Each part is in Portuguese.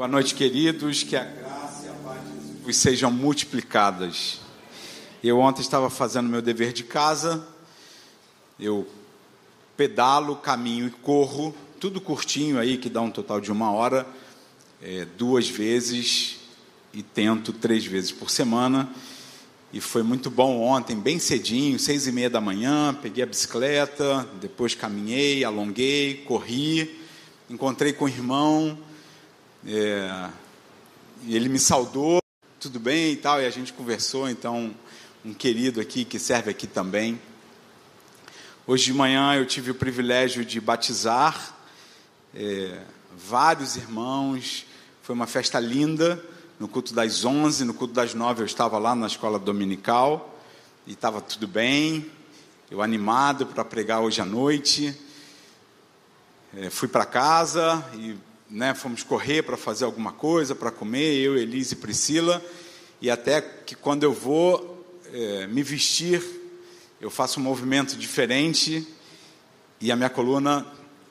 Boa noite, queridos, que a graça e a paz de Jesus sejam multiplicadas. Eu ontem estava fazendo meu dever de casa, eu pedalo, caminho e corro, tudo curtinho aí, que dá um total de 1 hora, 2 vezes e tento 3 vezes por semana. E foi muito bom ontem, bem cedinho, 6:30 da manhã, peguei a bicicleta, depois caminhei, alonguei, corri, encontrei com o irmão, e ele me saudou, tudo bem e tal, e a gente conversou. Então, um querido aqui, que serve aqui também. Hoje de manhã eu tive o privilégio de batizar vários irmãos, foi uma festa linda. No culto das 11, no culto das 9 eu estava lá na escola dominical, e estava tudo bem, eu animado para pregar hoje à noite. Fui para casa e fomos correr para fazer alguma coisa, para comer, eu, Elise e Priscila, e até que quando eu vou me vestir, eu faço um movimento diferente, e a minha coluna,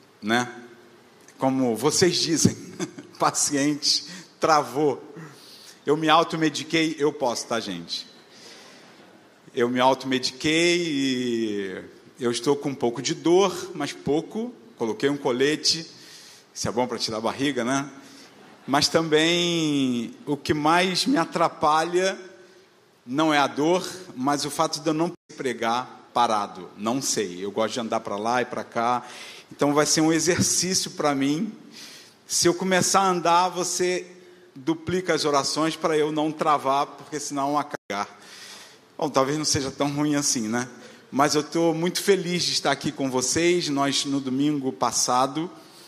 como vocês dizem, paciente, travou. Eu me automediquei, eu posso, tá, gente? Eu me automediquei e eu estou com um pouco de dor, mas pouco. Coloquei um colete, isso é bom para tirar a barriga, né? Mas também o que mais me atrapalha não é a dor, mas o fato de eu não pregar parado. Não sei, eu gosto de andar para lá e para cá. Então vai ser um exercício para mim. Se eu começar a andar, você duplica as orações para eu não travar, porque senão a cagar. Bom, talvez não seja tão ruim assim, né? Mas eu estou muito feliz de estar aqui com vocês. Nós, no domingo passado,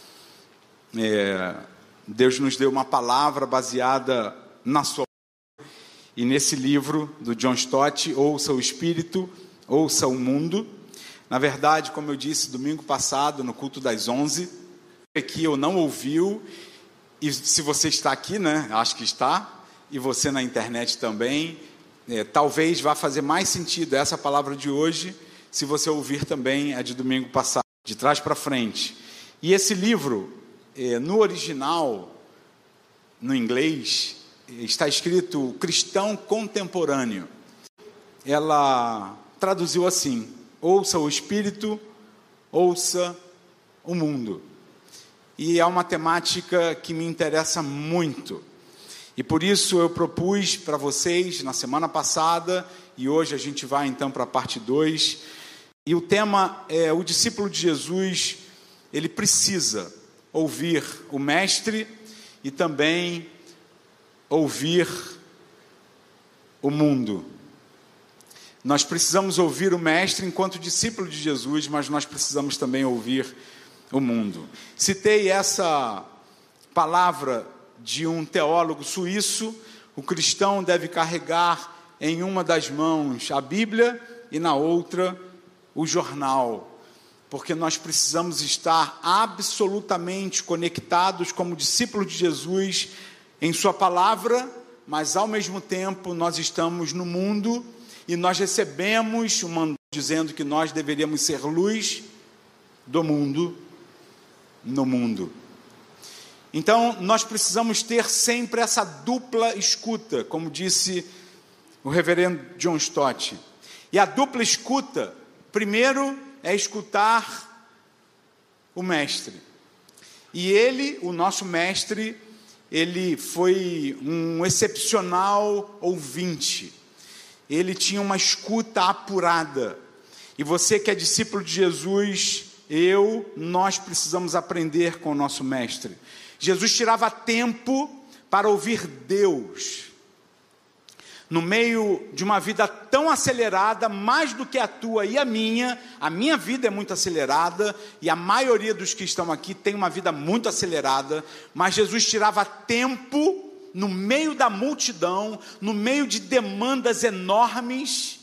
Deus nos deu uma palavra baseada na sua e nesse livro do John Stott, Ouça o Espírito, Ouça o Mundo. Na verdade, como eu disse, domingo passado, no culto das 11, aqui eu não ouviu. E se você está aqui, acho que está, e você na internet também, talvez vá fazer mais sentido essa palavra de hoje, se você ouvir também a de domingo passado, de trás para frente. E esse livro, no original, no inglês, está escrito Cristão Contemporâneo. Ela traduziu assim: ouça o Espírito, ouça o mundo. E é uma temática que me interessa muito. E por isso eu propus para vocês na semana passada, e hoje a gente vai então para a parte 2. E o tema é: o discípulo de Jesus, ele precisa ouvir o Mestre e também ouvir o mundo. Nós precisamos ouvir o Mestre enquanto discípulo de Jesus, mas nós precisamos também ouvir o mundo. Citei essa palavra de um teólogo suíço: o cristão deve carregar em uma das mãos a Bíblia e na outra o jornal, porque nós precisamos estar absolutamente conectados como discípulos de Jesus em sua palavra, mas ao mesmo tempo nós estamos no mundo e nós recebemos um mandato dizendo que nós deveríamos ser luz do mundo, no mundo. Então nós precisamos ter sempre essa dupla escuta, como disse o reverendo John Stott. E a dupla escuta, primeiro, é escutar o Mestre. E ele, o nosso Mestre, ele foi um excepcional ouvinte. Ele tinha uma escuta apurada. E você que é discípulo de Jesus, nós precisamos aprender com o nosso Mestre. Jesus tirava tempo para ouvir Deus. No meio de uma vida tão acelerada, mais do que a tua e a minha vida é muito acelerada, e a maioria dos que estão aqui tem uma vida muito acelerada, mas Jesus tirava tempo no meio da multidão, no meio de demandas enormes,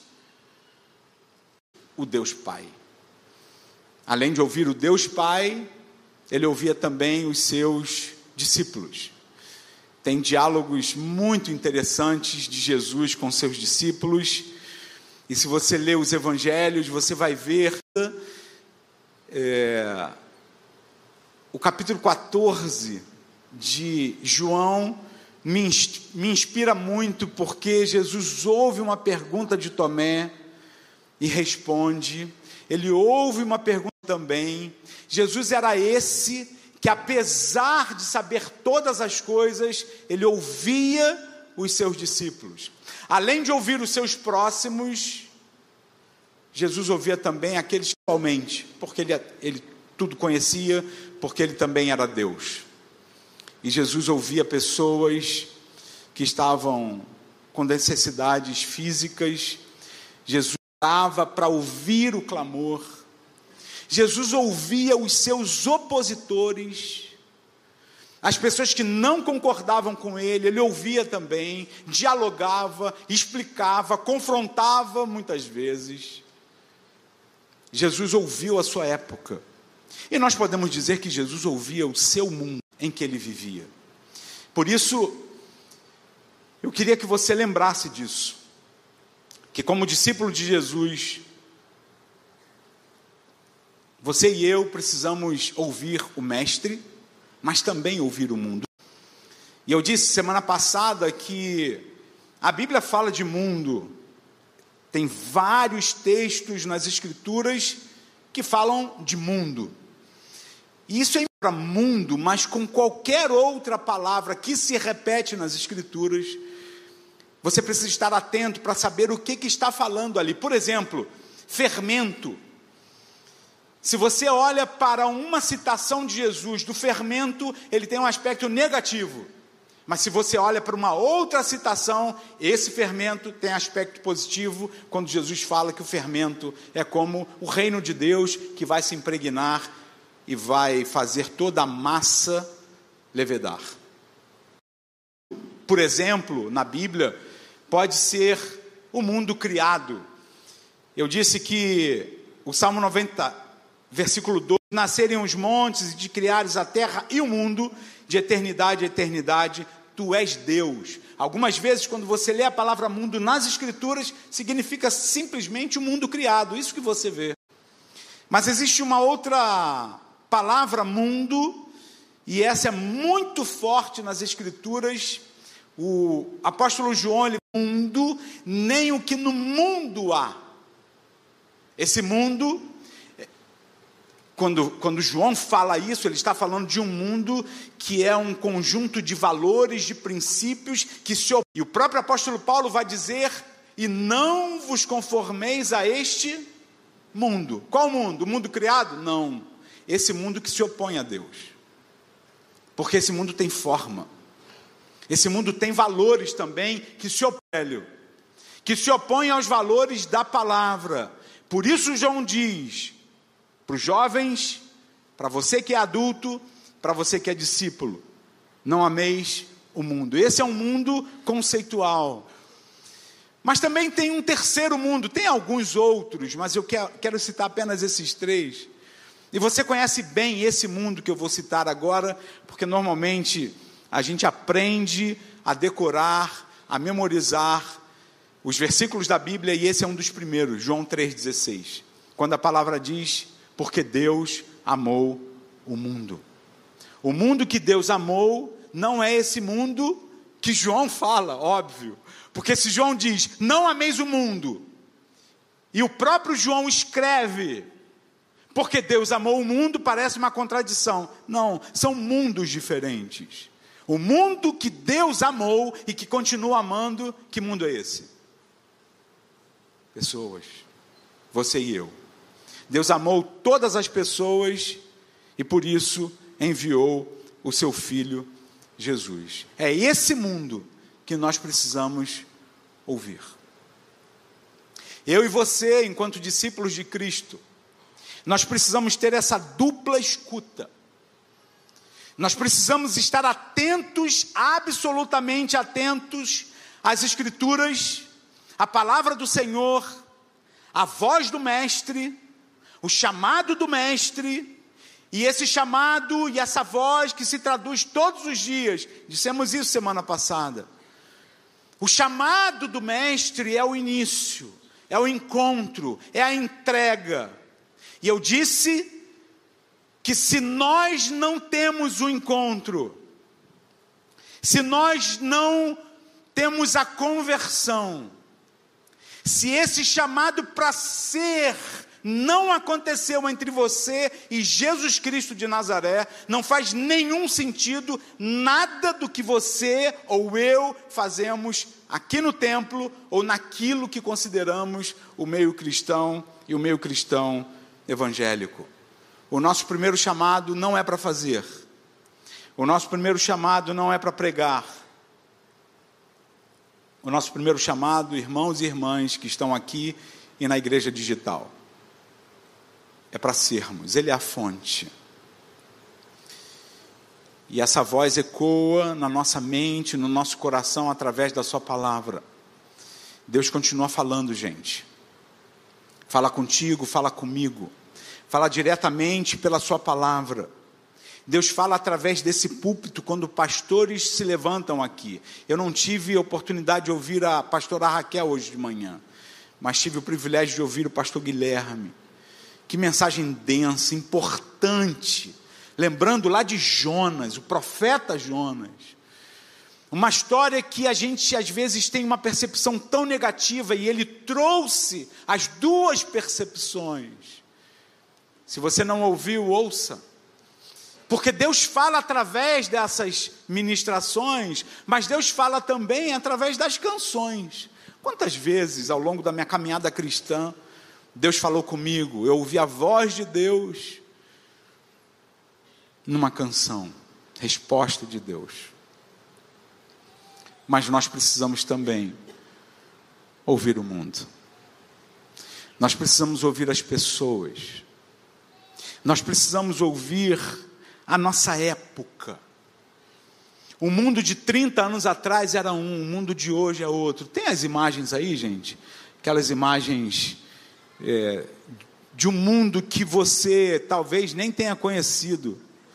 o Deus Pai. Além de ouvir o Deus Pai, ele ouvia também os seus discípulos. Tem diálogos muito interessantes de Jesus com seus discípulos. E se você ler os evangelhos, você vai ver o capítulo 14 de João me inspira muito, porque Jesus ouve uma pergunta de Tomé e responde. Ele ouve uma pergunta também. Jesus era esse que, apesar de saber todas as coisas, ele ouvia os seus discípulos. Além de ouvir os seus próximos, Jesus ouvia também aqueles que igualmente, porque ele tudo conhecia, porque ele também era Deus. E Jesus ouvia pessoas que estavam com necessidades físicas. Jesus estava para ouvir o clamor. Jesus ouvia os seus opositores, as pessoas que não concordavam com ele ouvia também, dialogava, explicava, confrontava muitas vezes. Jesus ouviu a sua época. E nós podemos dizer que Jesus ouvia o seu mundo em que ele vivia. Por isso, eu queria que você lembrasse disso, que como discípulo de Jesus, você e eu precisamos ouvir o Mestre, mas também ouvir o mundo. E eu disse semana passada que a Bíblia fala de mundo. Tem vários textos nas Escrituras que falam de mundo. E isso é para mundo, mas com qualquer outra palavra que se repete nas Escrituras, você precisa estar atento para saber o que está falando ali. Por exemplo, fermento. Se você olha para uma citação de Jesus do fermento, ele tem um aspecto negativo. Mas se você olha para uma outra citação, esse fermento tem aspecto positivo, quando Jesus fala que o fermento é como o reino de Deus, que vai se impregnar e vai fazer toda a massa levedar. Por exemplo, na Bíblia, pode ser o mundo criado. Eu disse que o Salmo 90... Versículo 2, nascerem os montes, de criares a terra e o mundo, de eternidade a eternidade, tu és Deus. Algumas vezes, quando você lê a palavra mundo nas Escrituras, significa simplesmente o mundo criado, isso que você vê. Mas existe uma outra palavra, mundo, e essa é muito forte nas Escrituras. O apóstolo João, ele mundo, nem o que no mundo há. Esse mundo, quando João fala isso, ele está falando de um mundo que é um conjunto de valores, de princípios que se opõem. E o próprio apóstolo Paulo vai dizer: e não vos conformeis a este mundo. Qual mundo? O mundo criado? Não. Esse mundo que se opõe a Deus. Porque esse mundo tem forma. Esse mundo tem valores também que se opõem, aos valores da palavra. Por isso João diz para os jovens, para você que é adulto, para você que é discípulo: não ameis o mundo. Esse é um mundo conceitual. Mas também tem um terceiro mundo, tem alguns outros, mas eu quero citar apenas esses três. E você conhece bem esse mundo que eu vou citar agora, porque normalmente a gente aprende a decorar, a memorizar os versículos da Bíblia, e esse é um dos primeiros, João 3,16, quando a palavra diz: porque Deus amou o mundo. O mundo que Deus amou não é esse mundo que João fala, óbvio. Porque se João diz: não ameis o mundo, e o próprio João escreve: porque Deus amou o mundo, parece uma contradição. Não, são mundos diferentes. O mundo que Deus amou e que continua amando, que mundo é esse? Pessoas, você e eu. Deus amou todas as pessoas e por isso enviou o seu Filho Jesus. É esse mundo que nós precisamos ouvir. Eu e você, enquanto discípulos de Cristo, nós precisamos ter essa dupla escuta. Nós precisamos estar atentos, absolutamente atentos às Escrituras, à palavra do Senhor, à voz do Mestre, o chamado do Mestre, e esse chamado e essa voz que se traduz todos os dias. Dissemos isso semana passada. O chamado do Mestre é o início, é o encontro, é a entrega. E eu disse que se nós não temos o encontro, se nós não temos a conversão, se esse chamado para ser não aconteceu entre você e Jesus Cristo de Nazaré, não faz nenhum sentido nada do que você ou eu fazemos aqui no templo ou naquilo que consideramos o meio cristão e o meio cristão evangélico. O nosso primeiro chamado não é para fazer. O nosso primeiro chamado não é para pregar. O nosso primeiro chamado, irmãos e irmãs que estão aqui e na igreja digital, é para sermos. Ele é a fonte. E essa voz ecoa na nossa mente, no nosso coração, através da sua palavra. Deus continua falando, gente. Fala contigo, fala comigo. Fala diretamente pela sua palavra. Deus fala através desse púlpito, quando pastores se levantam aqui. Eu não tive a oportunidade de ouvir a pastora Raquel hoje de manhã, mas tive o privilégio de ouvir o pastor Guilherme. Que mensagem densa, importante. Lembrando lá de Jonas, o profeta Jonas. Uma história que a gente às vezes tem uma percepção tão negativa, e ele trouxe as duas percepções. Se você não ouviu, ouça. Porque Deus fala através dessas ministrações, mas Deus fala também através das canções. Quantas vezes ao longo da minha caminhada cristã, Deus falou comigo, eu ouvi a voz de Deus numa canção, resposta de Deus. Mas nós precisamos também ouvir o mundo. Nós precisamos ouvir as pessoas. Nós precisamos ouvir a nossa época. O mundo de 30 anos atrás era um, o mundo de hoje é outro. Tem as imagens aí, gente? Aquelas imagens de um mundo que você talvez nem tenha conhecido.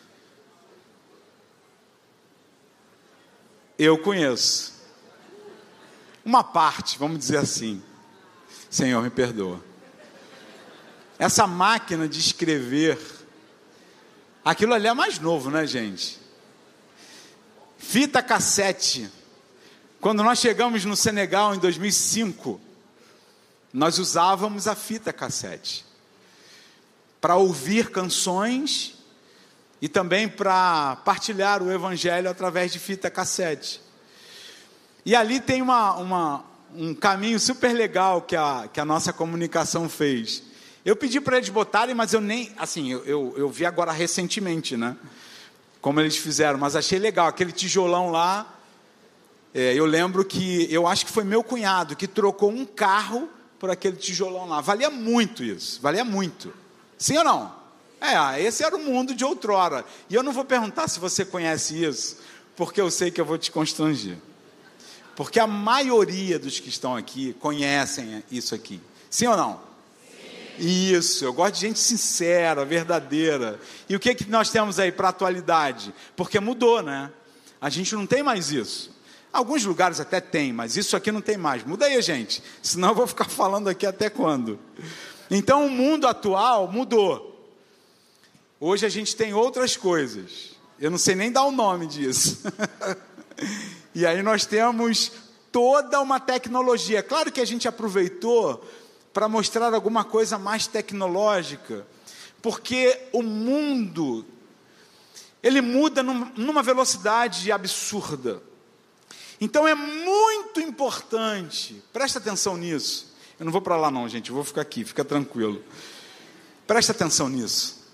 Eu conheço. Uma parte, vamos dizer assim. Senhor, me perdoa. Essa máquina de escrever, aquilo ali é mais novo, né, gente? Fita cassete. Quando nós chegamos no Senegal em 2005, nós usávamos a fita cassete para ouvir canções e também para partilhar o evangelho através de fita cassete. E ali tem um caminho super legal que a nossa comunicação fez. Eu pedi para eles botarem, mas eu nem, assim, eu vi agora recentemente, né? Como eles fizeram, mas achei legal, aquele tijolão lá, eu lembro que, eu acho que foi meu cunhado que trocou um carro por aquele tijolão lá, valia muito isso, valia muito, sim ou não? Esse era o mundo de outrora, e eu não vou perguntar se você conhece isso, porque eu sei que eu vou te constranger, porque a maioria dos que estão aqui conhecem isso aqui, sim ou não? Isso, eu gosto de gente sincera, verdadeira. E o que nós temos aí para a atualidade? Porque mudou, né? A gente não tem mais isso. Alguns lugares até tem, mas isso aqui não tem mais. Muda aí, gente, senão eu vou ficar falando aqui até quando? Então o mundo atual mudou. Hoje a gente tem outras coisas. Eu não sei nem dar o nome disso. E aí nós temos toda uma tecnologia. Claro que a gente aproveitou para mostrar alguma coisa mais tecnológica, porque o mundo, ele muda numa velocidade absurda. Então é muito importante, presta atenção nisso. Eu não vou para lá não, gente, eu vou ficar aqui, fica tranquilo. Presta atenção nisso.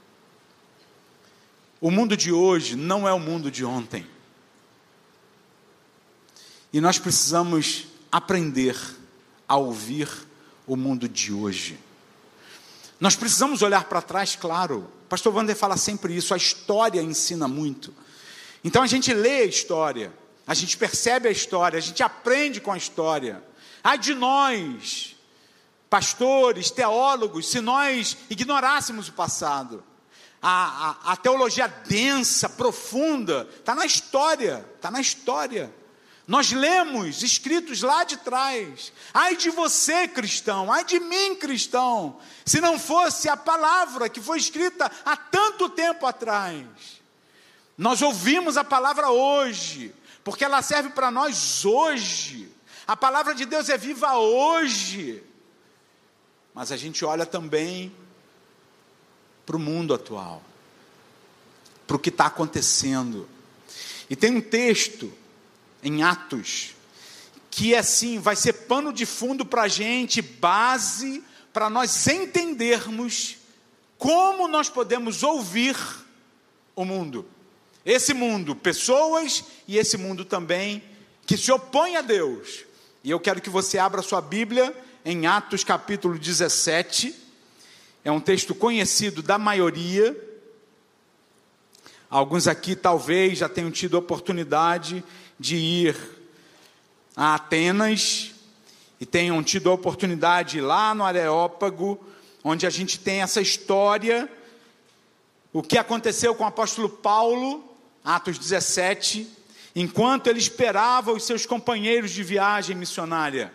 O mundo de hoje não é o mundo de ontem. E nós precisamos aprender a ouvir o mundo de hoje. Nós precisamos olhar para trás, claro. O pastor Wander fala sempre isso, a história ensina muito. Então a gente lê a história, a gente percebe a história, a gente aprende com a história. Ai de nós, pastores, teólogos, se nós ignorássemos o passado. A teologia densa, profunda, está na história, está na história. Nós lemos escritos lá de trás. Ai de você, cristão, ai de mim, cristão, se não fosse a palavra que foi escrita há tanto tempo atrás. Nós ouvimos a palavra hoje, porque ela serve para nós hoje. A palavra de Deus é viva hoje. Mas a gente olha também para o mundo atual, para o que está acontecendo. E tem um texto em Atos, que assim, vai ser pano de fundo para a gente, base, para nós entendermos como nós podemos ouvir o mundo. Esse mundo, pessoas, e esse mundo também, que se opõe a Deus. E eu quero que você abra sua Bíblia em Atos capítulo 17, é um texto conhecido da maioria. Alguns aqui talvez já tenham tido a oportunidade de ir a Atenas, e tenham tido a oportunidade de ir lá no Areópago, onde a gente tem essa história, o que aconteceu com o apóstolo Paulo, Atos 17, enquanto ele esperava os seus companheiros de viagem missionária.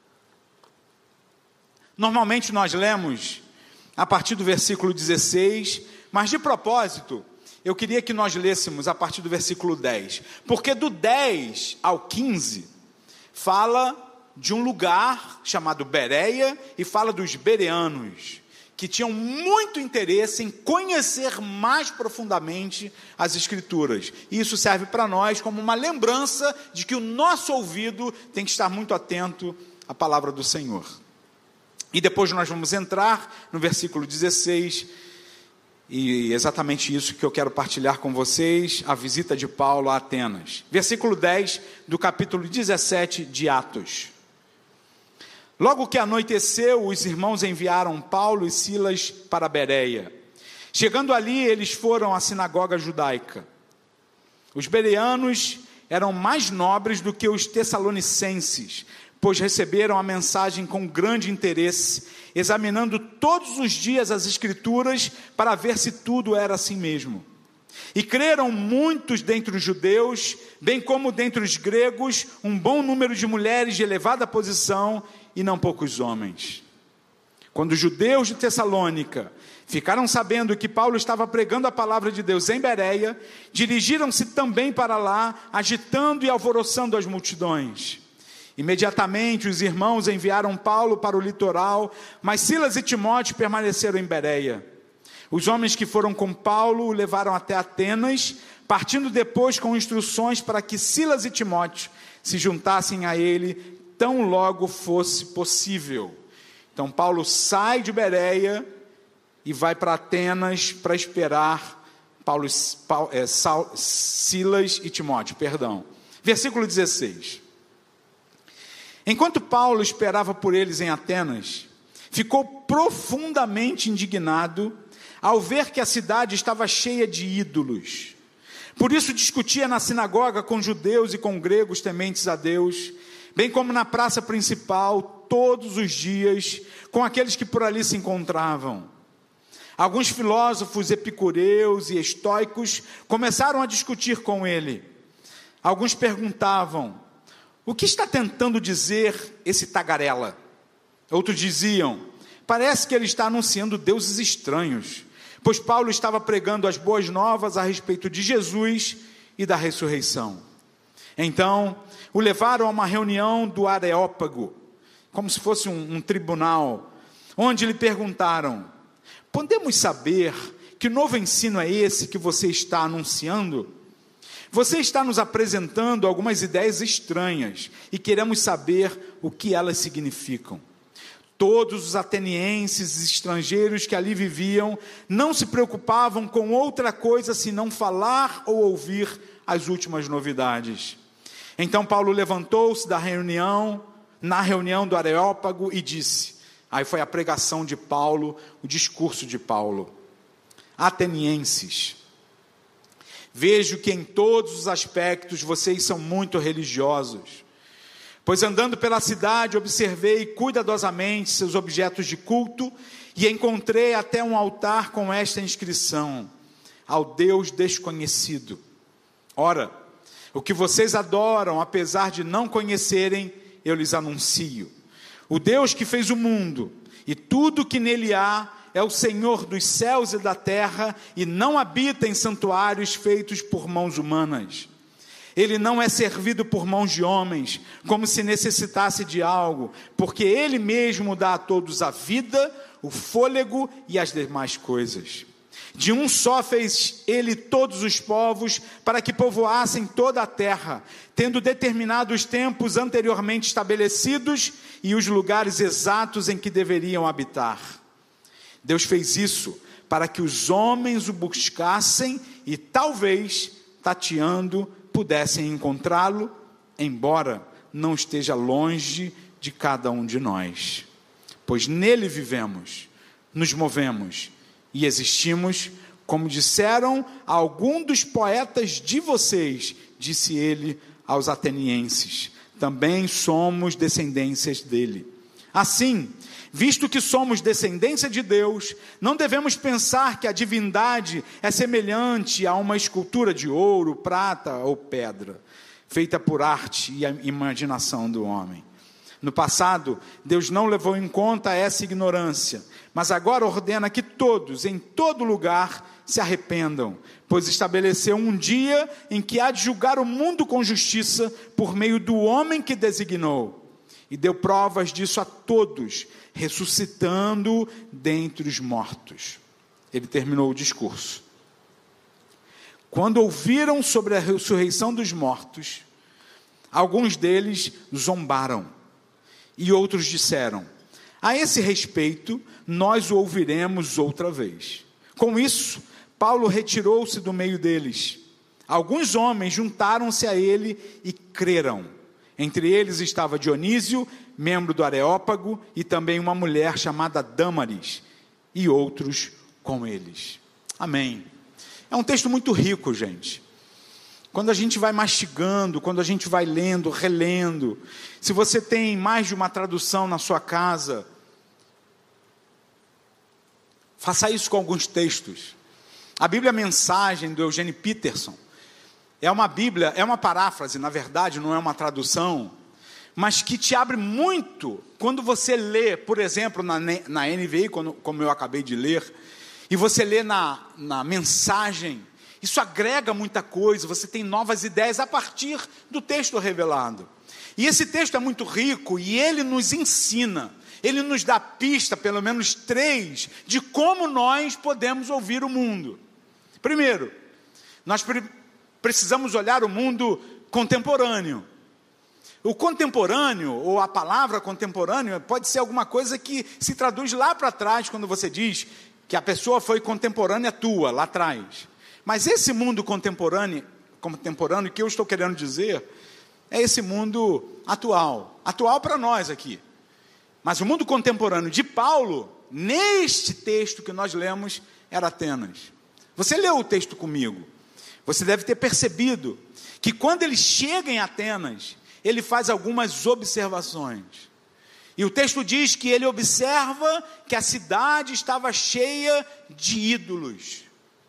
Normalmente nós lemos a partir do versículo 16, mas de propósito, eu queria que nós lêssemos a partir do versículo 10, porque do 10 ao 15, fala de um lugar chamado Bereia, e fala dos bereanos, que tinham muito interesse em conhecer mais profundamente as Escrituras. E isso serve para nós como uma lembrança de que o nosso ouvido tem que estar muito atento à palavra do Senhor. E depois nós vamos entrar no versículo 16, e exatamente isso que eu quero partilhar com vocês, a visita de Paulo a Atenas. Versículo 10 do capítulo 17 de Atos. Logo que anoiteceu, os irmãos enviaram Paulo e Silas para Bereia. Chegando ali, eles foram à sinagoga judaica. Os bereanos eram mais nobres do que os tessalonicenses, pois receberam a mensagem com grande interesse, examinando todos os dias as Escrituras para ver se tudo era assim mesmo. E creram muitos dentre os judeus, bem como dentre os gregos, um bom número de mulheres de elevada posição e não poucos homens. Quando os judeus de Tessalônica ficaram sabendo que Paulo estava pregando a palavra de Deus em Bereia, dirigiram-se também para lá, agitando e alvoroçando as multidões. Imediatamente os irmãos enviaram Paulo para o litoral, mas Silas e Timóteo permaneceram em Bereia. Os homens que foram com Paulo o levaram até Atenas, partindo depois com instruções para que Silas e Timóteo se juntassem a ele, tão logo fosse possível. Então Paulo sai de Bereia e vai para Atenas para esperar Silas e Timóteo. Versículo 16. Enquanto Paulo esperava por eles em Atenas, ficou profundamente indignado ao ver que a cidade estava cheia de ídolos. Por isso discutia na sinagoga com judeus e com gregos tementes a Deus, bem como na praça principal, todos os dias, com aqueles que por ali se encontravam. Alguns filósofos epicureus e estoicos começaram a discutir com ele. Alguns perguntavam: o que está tentando dizer esse tagarela? Outros diziam: parece que ele está anunciando deuses estranhos, pois Paulo estava pregando as boas novas a respeito de Jesus e da ressurreição. Então, o levaram a uma reunião do Areópago, como se fosse um tribunal, onde lhe perguntaram: podemos saber que novo ensino é esse que você está anunciando? Você está nos apresentando algumas ideias estranhas e queremos saber o que elas significam. Todos os atenienses e estrangeiros que ali viviam não se preocupavam com outra coisa senão falar ou ouvir as últimas novidades. Então Paulo levantou-se na reunião do Areópago e disse, aí foi a pregação de Paulo, o discurso de Paulo: atenienses, vejo que em todos os aspectos vocês são muito religiosos, pois andando pela cidade observei cuidadosamente seus objetos de culto e encontrei até um altar com esta inscrição: ao Deus desconhecido. Ora, o que vocês adoram, apesar de não conhecerem, eu lhes anuncio. O Deus que fez o mundo e tudo que nele há é o Senhor dos céus e da terra e não habita em santuários feitos por mãos humanas. Ele não é servido por mãos de homens, como se necessitasse de algo, porque Ele mesmo dá a todos a vida, o fôlego e as demais coisas. De um só fez Ele todos os povos, para que povoassem toda a terra, tendo determinado os tempos anteriormente estabelecidos e os lugares exatos em que deveriam habitar. Deus fez isso para que os homens o buscassem e talvez, tateando, pudessem encontrá-lo, embora não esteja longe de cada um de nós. Pois nele vivemos, nos movemos e existimos, como disseram algum dos poetas de vocês, disse ele aos atenienses, também somos descendências dele. Assim, visto que somos descendência de Deus, não devemos pensar que a divindade é semelhante a uma escultura de ouro, prata ou pedra, feita por arte e a imaginação do homem. No passado, Deus não levou em conta essa ignorância, mas agora ordena que todos, em todo lugar, se arrependam, pois estabeleceu um dia em que há de julgar o mundo com justiça por meio do homem que designou. E deu provas disso a todos, ressuscitando dentre os mortos. Ele terminou o discurso. Quando ouviram sobre a ressurreição dos mortos, alguns deles zombaram, e outros disseram: a esse respeito, nós o ouviremos outra vez. Com isso, Paulo retirou-se do meio deles. Alguns homens juntaram-se a ele e creram. Entre eles estava Dionísio, membro do Areópago, e também uma mulher chamada Dâmaris, e outros com eles. Amém. É um texto muito rico, gente. Quando a gente vai mastigando, quando a gente vai lendo, relendo, se você tem mais de uma tradução na sua casa, faça isso com alguns textos. A Bíblia Mensagem, do Eugene Peterson, é uma Bíblia, é uma paráfrase, na verdade, não é uma tradução, mas que te abre muito quando você lê, por exemplo, na NVI, como eu acabei de ler, e você lê na Mensagem. Isso agrega muita coisa, você tem novas ideias a partir do texto revelado. E esse texto é muito rico e ele nos ensina, ele nos dá pista, pelo menos 3, de como nós podemos ouvir o mundo. Primeiro, nós precisamos olhar o mundo contemporâneo. O contemporâneo, ou a palavra contemporâneo, pode ser alguma coisa que se traduz lá para trás, quando você diz que a pessoa foi contemporânea tua, lá atrás. Mas esse mundo contemporâneo que eu estou querendo dizer, é esse mundo atual para nós aqui. Mas o mundo contemporâneo de Paulo, neste texto que nós lemos, era Atenas. Você leu o texto comigo, você deve ter percebido que quando ele chega em Atenas, ele faz algumas observações. E o texto diz que ele observa que a cidade estava cheia de ídolos.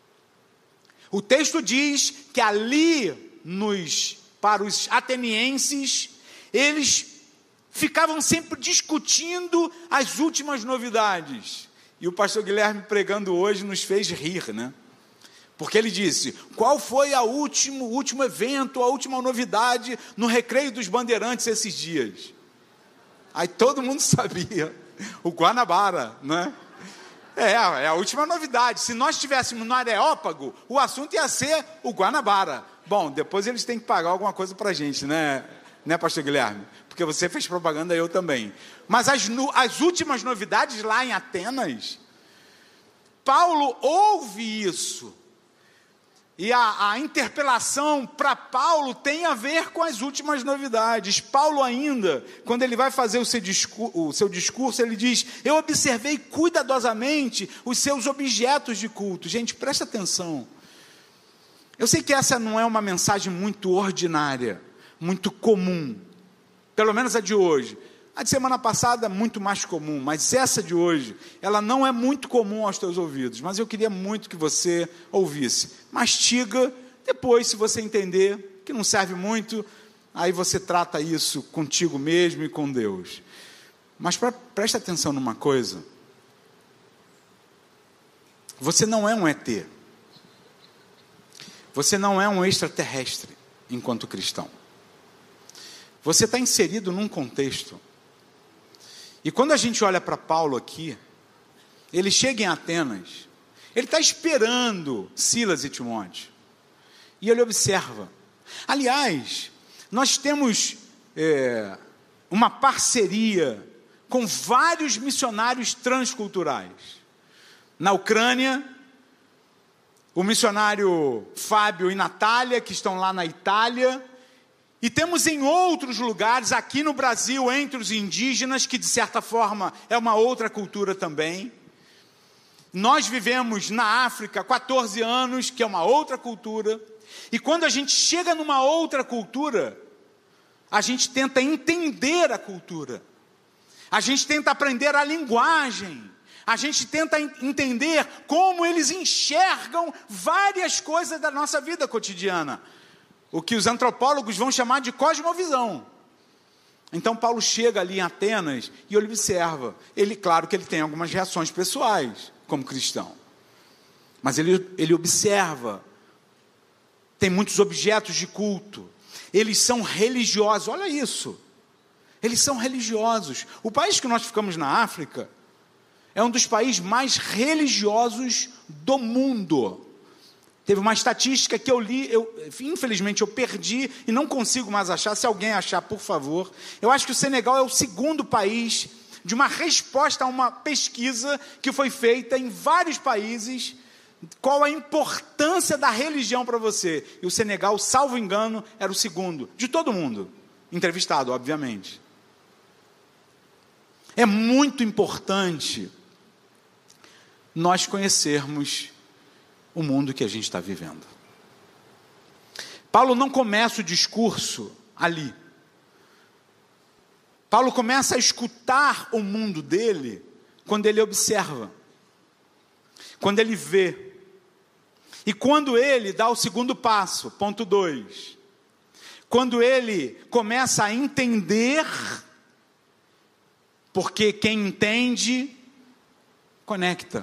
O texto diz que ali, para os atenienses, eles ficavam sempre discutindo as últimas novidades. E o pastor Guilherme, pregando hoje, nos fez rir, né? Porque ele disse: qual foi o último evento, a última novidade no Recreio dos Bandeirantes esses dias? Aí todo mundo sabia, o Guanabara, né? É a última novidade. Se nós estivéssemos no Areópago, o assunto ia ser o Guanabara. Bom, depois eles têm que pagar alguma coisa para a gente, né, pastor Guilherme? Porque você fez propaganda, eu também. Mas as últimas novidades lá em Atenas, Paulo ouve isso. E a interpelação para Paulo tem a ver com as últimas novidades. Paulo ainda, quando ele vai fazer o seu discurso, ele diz: eu observei cuidadosamente os seus objetos de culto. Gente, presta atenção. Eu sei que essa não é uma mensagem muito ordinária, muito comum. Pelo menos a de hoje. A de semana passada é muito mais comum, mas essa de hoje, ela não é muito comum aos teus ouvidos, mas eu queria muito que você ouvisse. Mastiga, depois, se você entender que não serve muito, aí você trata isso contigo mesmo e com Deus. Mas preste atenção numa coisa: você não é um ET, você não é um extraterrestre, enquanto cristão. Você está inserido num contexto. E quando a gente olha para Paulo aqui, ele chega em Atenas, ele está esperando Silas e Timóteo. E ele observa. Aliás, nós temos uma parceria com vários missionários transculturais. Na Ucrânia, o missionário Fábio e Natália, que estão lá na Itália, e temos em outros lugares, aqui no Brasil, entre os indígenas, que de certa forma é uma outra cultura também. Nós vivemos na África 14 anos, que é uma outra cultura, e quando a gente chega numa outra cultura, a gente tenta entender a cultura, a gente tenta aprender a linguagem, a gente tenta entender como eles enxergam várias coisas da nossa vida cotidiana, o que os antropólogos vão chamar de cosmovisão. Então Paulo chega ali em Atenas e ele observa, claro que ele tem algumas reações pessoais, como cristão, mas ele observa, tem muitos objetos de culto, eles são religiosos, olha isso, eles são religiosos. O país que nós ficamos na África é um dos países mais religiosos do mundo. Teve uma estatística que eu li, infelizmente eu perdi e não consigo mais achar. Se alguém achar, por favor. Eu acho que o Senegal é o segundo país de uma resposta a uma pesquisa que foi feita em vários países. Qual a importância da religião para você? E o Senegal, salvo engano, era o segundo, de todo mundo, entrevistado, obviamente. É muito importante nós conhecermos o mundo que a gente está vivendo. Paulo não começa o discurso ali. Paulo começa a escutar o mundo dele quando ele observa, quando ele vê. E quando ele dá o segundo passo, ponto 2, quando ele começa a entender, porque quem entende, conecta.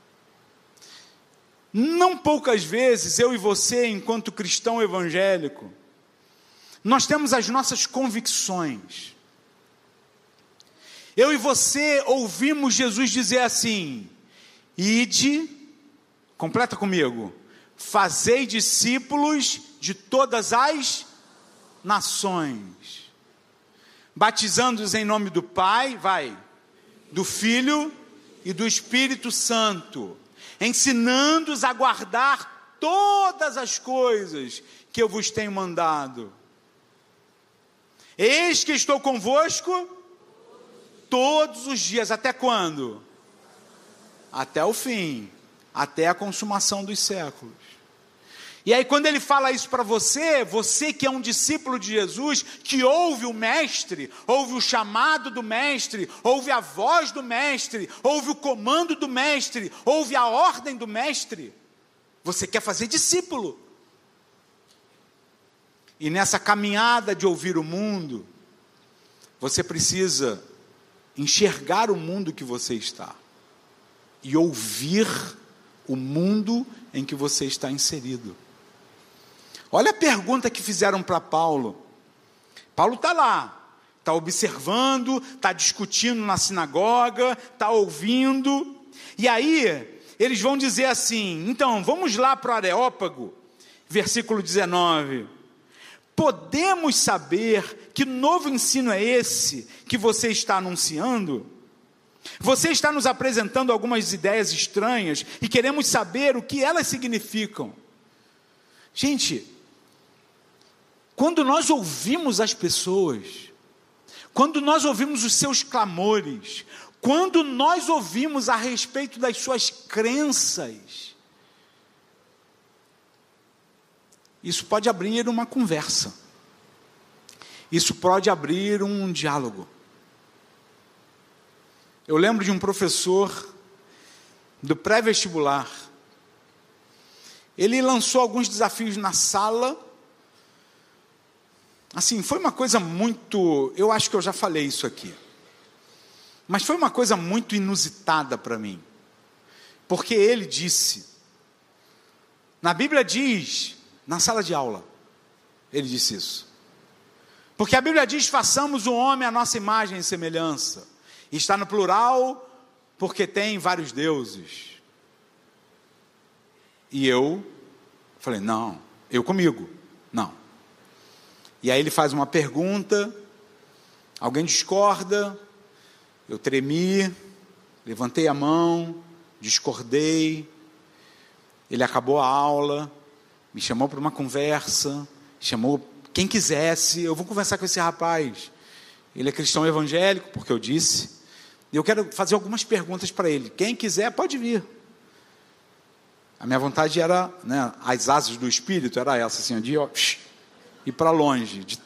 Não poucas vezes, eu e você, enquanto cristão evangélico, nós temos as nossas convicções. Eu e você ouvimos Jesus dizer assim: ide, completa comigo, fazei discípulos de todas as nações, batizando-os em nome do Pai, do Filho e do Espírito Santo, ensinando-os a guardar todas as coisas que eu vos tenho mandado. Eis que estou convosco todos os dias. Até quando? Até o fim, até a consumação dos séculos. E aí quando ele fala isso para você, você que é um discípulo de Jesus, que ouve o mestre, ouve o chamado do mestre, ouve a voz do mestre, ouve o comando do mestre, ouve a ordem do mestre, você quer fazer discípulo. E nessa caminhada de ouvir o mundo, você precisa enxergar o mundo que você está e ouvir o mundo em que você está inserido. Olha a pergunta que fizeram para Paulo. Paulo está lá, está observando, está discutindo na sinagoga, está ouvindo, e aí eles vão dizer assim, então vamos lá para o Areópago, versículo 19, podemos saber que novo ensino é esse que você está anunciando? Você está nos apresentando algumas ideias estranhas e queremos saber o que elas significam. Gente, quando nós ouvimos as pessoas, quando nós ouvimos os seus clamores, quando nós ouvimos a respeito das suas crenças, isso pode abrir uma conversa, isso pode abrir um diálogo. Eu lembro de um professor do pré-vestibular, ele lançou alguns desafios na sala, assim, foi uma coisa muito, eu acho que eu já falei isso aqui, mas foi uma coisa muito inusitada para mim, porque ele disse, na Bíblia diz, na sala de aula, ele disse isso. Porque a Bíblia diz, façamos o homem à nossa imagem e semelhança. E está no plural, porque tem vários deuses. E eu falei, não, eu comigo, não. E aí ele faz uma pergunta, alguém discorda, eu tremi, levantei a mão, discordei, ele acabou a aula, me chamou para uma conversa, chamou quem quisesse, eu vou conversar com esse rapaz, ele é cristão evangélico, porque eu disse, e eu quero fazer algumas perguntas para ele, quem quiser pode vir. A minha vontade era, né, as asas do Espírito, era essa, assim, de ir para longe, de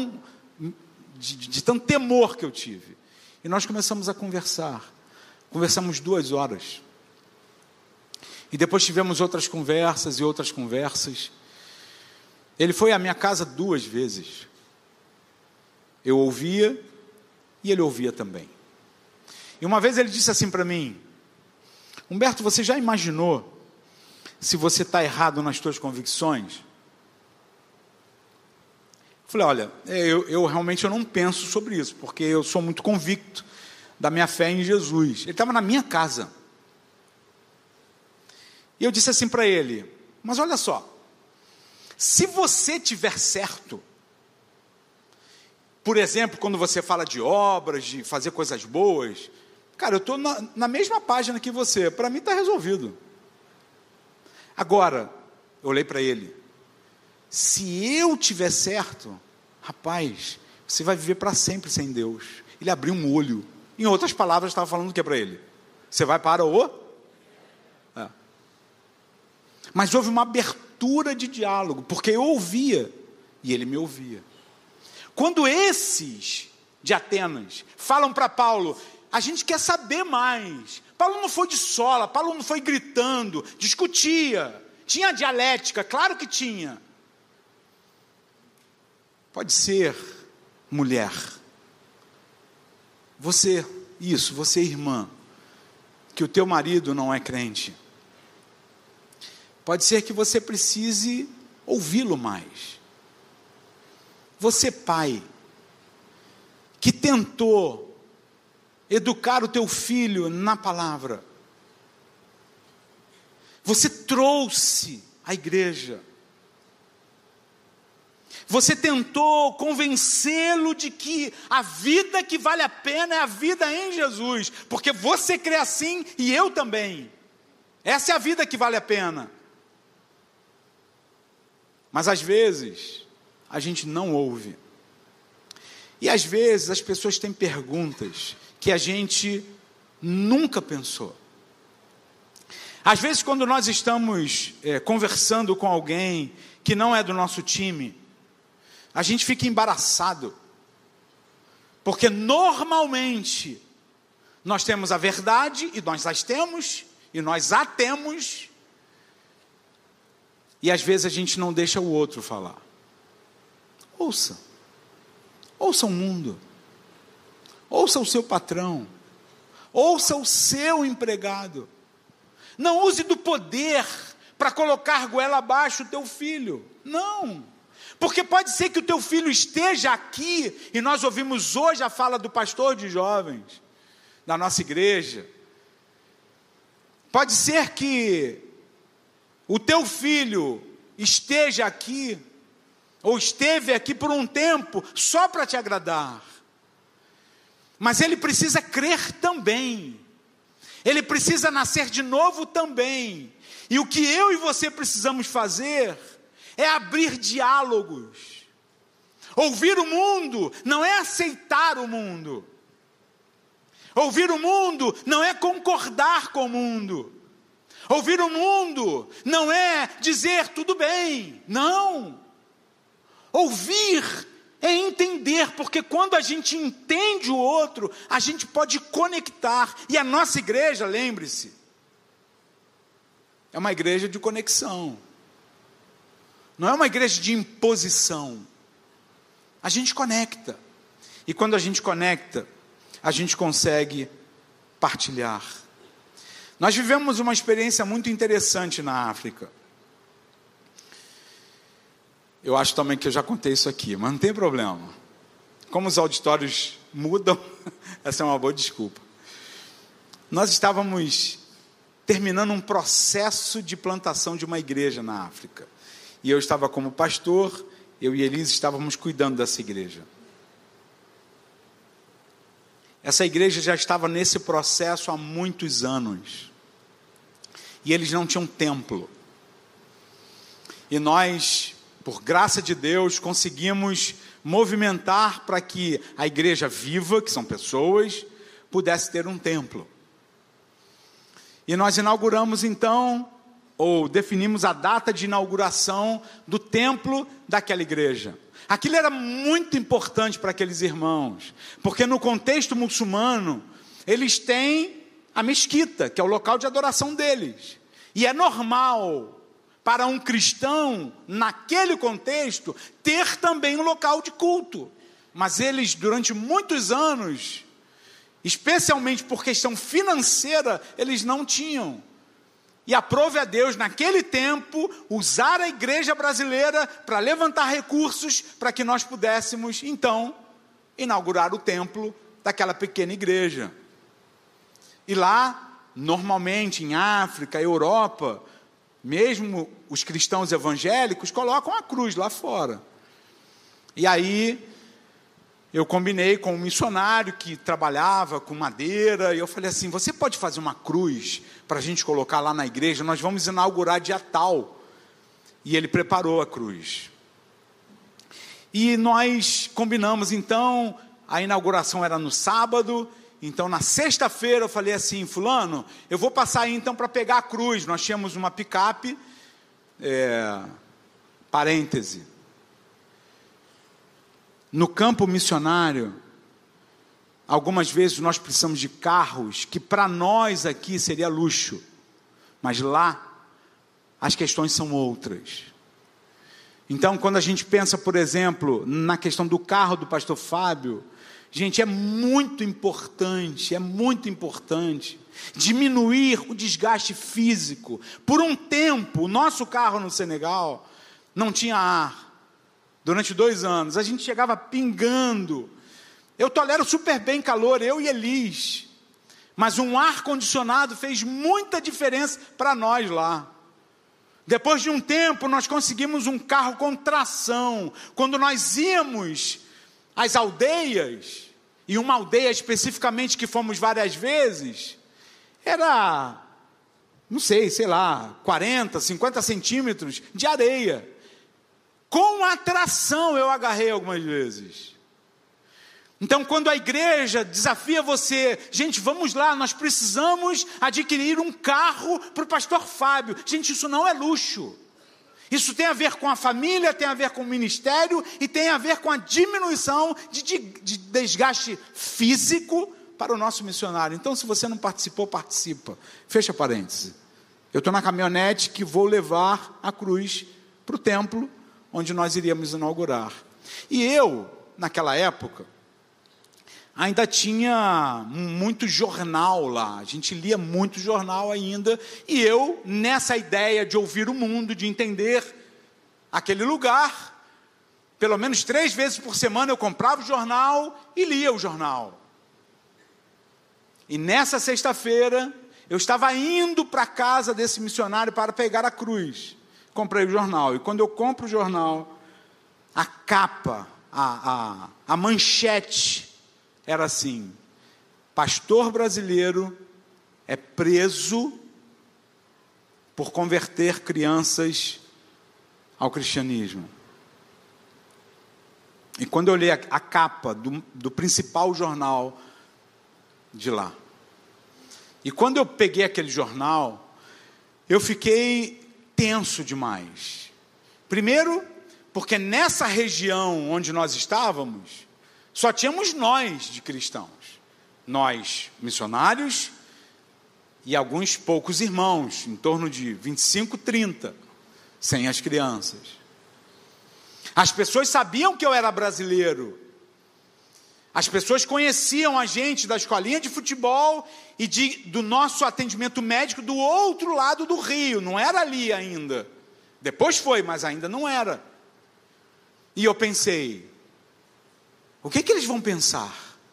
tanto temor que eu tive. E nós começamos a conversar, conversamos 2 horas, e depois tivemos outras conversas e outras conversas. Ele foi à minha casa 2 vezes, eu ouvia, e ele ouvia também. E uma vez ele disse assim para mim, Humberto, você já imaginou se você está errado nas suas convicções? Eu falei, olha, eu realmente não penso sobre isso, porque eu sou muito convicto da minha fé em Jesus. Ele estava na minha casa. E eu disse assim para ele, mas olha só, se você tiver certo, por exemplo, quando você fala de obras, de fazer coisas boas, cara, eu estou na mesma página que você, para mim está resolvido. Agora, eu olhei para ele, se eu tiver certo, rapaz, você vai viver para sempre sem Deus. Ele abriu um olho, em outras palavras, estava falando o que para ele? Você vai para o... Mas houve uma abertura de diálogo, porque eu ouvia, e ele me ouvia. Quando esses de Atenas falam para Paulo, a gente quer saber mais. Paulo não foi de sola, Paulo não foi gritando, discutia, tinha dialética, claro que tinha. Pode ser, mulher, você irmã, que o teu marido não é crente. Pode ser que você precise ouvi-lo mais. Você, pai, que tentou educar o teu filho na palavra, você trouxe a igreja, você tentou convencê-lo de que a vida que vale a pena é a vida em Jesus, porque você crê assim e eu também, essa é a vida que vale a pena. Mas às vezes a gente não ouve, e às vezes as pessoas têm perguntas que a gente nunca pensou. Às vezes, quando nós estamos conversando com alguém que não é do nosso time, a gente fica embaraçado, porque normalmente nós temos a verdade, e nós as temos, e nós a temos, e às vezes a gente não deixa o outro falar. Ouça o mundo, ouça o seu patrão, ouça o seu empregado. Não use do poder para colocar goela abaixo o teu filho, não, porque pode ser que o teu filho esteja aqui, e nós ouvimos hoje a fala do pastor de jovens da nossa igreja, pode ser que o teu filho esteja aqui, ou esteve aqui por um tempo, só para te agradar, mas ele precisa crer também, ele precisa nascer de novo também, e o que eu e você precisamos fazer, é abrir diálogos. Ouvir o mundo, não é aceitar o mundo, ouvir o mundo, não é concordar com o mundo, ouvir o mundo, não é dizer tudo bem, não, ouvir é entender, porque quando a gente entende o outro, a gente pode conectar, e a nossa igreja, lembre-se, é uma igreja de conexão, não é uma igreja de imposição, a gente conecta, e quando a gente conecta, a gente consegue partilhar. Nós vivemos uma experiência muito interessante na África. Eu acho também que eu já contei isso aqui, mas não tem problema. Como os auditórios mudam, essa é uma boa desculpa. Nós estávamos terminando um processo de plantação de uma igreja na África. E eu estava como pastor, eu e Elise estávamos cuidando dessa igreja. Essa igreja já estava nesse processo há muitos anos. E eles não tinham templo. E nós, por graça de Deus, conseguimos movimentar para que a igreja viva, que são pessoas, pudesse ter um templo. E nós inauguramos então, ou definimos a data de inauguração do templo daquela igreja. Aquilo era muito importante para aqueles irmãos, porque no contexto muçulmano, eles têm a mesquita, que é o local de adoração deles. E é normal para um cristão, naquele contexto, ter também um local de culto. Mas eles, durante muitos anos, especialmente por questão financeira, eles não tinham. E aprove a Deus, naquele tempo, usar a igreja brasileira para levantar recursos para que nós pudéssemos, então, inaugurar o templo daquela pequena igreja. E lá, normalmente, em África, Europa, mesmo os cristãos evangélicos colocam a cruz lá fora. E aí, eu combinei com um missionário que trabalhava com madeira, e eu falei assim, você pode fazer uma cruz para a gente colocar lá na igreja? Nós vamos inaugurar dia tal. E ele preparou a cruz. E nós combinamos, então, a inauguração era no sábado, então na sexta-feira eu falei assim, fulano, eu vou passar aí então para pegar a cruz. Nós tínhamos uma picape, parêntese, no campo missionário, algumas vezes nós precisamos de carros que para nós aqui seria luxo, mas lá as questões são outras. Então, quando a gente pensa, por exemplo, na questão do carro do pastor Fábio, gente, é muito importante diminuir o desgaste físico. Por um tempo, o nosso carro no Senegal não tinha ar. Durante 2 anos, a gente chegava pingando. Eu tolero super bem calor, eu e Elis. Mas um ar-condicionado fez muita diferença para nós lá. Depois de um tempo, nós conseguimos um carro com tração. Quando nós íamos às aldeias, e uma aldeia especificamente que fomos várias vezes, era, não sei, 40, 50 centímetros de areia. Com atração eu agarrei algumas vezes. Então, quando a igreja desafia você, gente, vamos lá, nós precisamos adquirir um carro para o pastor Fábio. Gente, isso não é luxo. Isso tem a ver com a família, tem a ver com o ministério e tem a ver com a diminuição de desgaste físico para o nosso missionário. Então, se você não participou, participa. Fecha parênteses. Eu estou na caminhonete que vou levar a cruz para o templo, onde nós iríamos inaugurar. E eu, naquela época, ainda tinha muito jornal lá, a gente lia muito jornal ainda, e eu, nessa ideia de ouvir o mundo, de entender aquele lugar, pelo menos 3 vezes por semana eu comprava o jornal e lia o jornal. E nessa sexta-feira, eu estava indo para a casa desse missionário para pegar a cruz. Comprei o jornal, e quando eu compro o jornal, a capa, a manchete era assim: pastor brasileiro é preso por converter crianças ao cristianismo. E quando eu olhei a capa do principal jornal de lá, e quando eu peguei aquele jornal, eu fiquei tenso demais. Primeiro, porque nessa região onde nós estávamos, só tínhamos nós de cristãos. Nós, missionários, e alguns poucos irmãos, em torno de 25, 30, sem as crianças. As pessoas sabiam que eu era brasileiro. As pessoas conheciam a gente da escolinha de futebol e do nosso atendimento médico do outro lado do rio. Não era ali ainda. Depois foi, mas ainda não era. E eu pensei, o que eles vão pensar?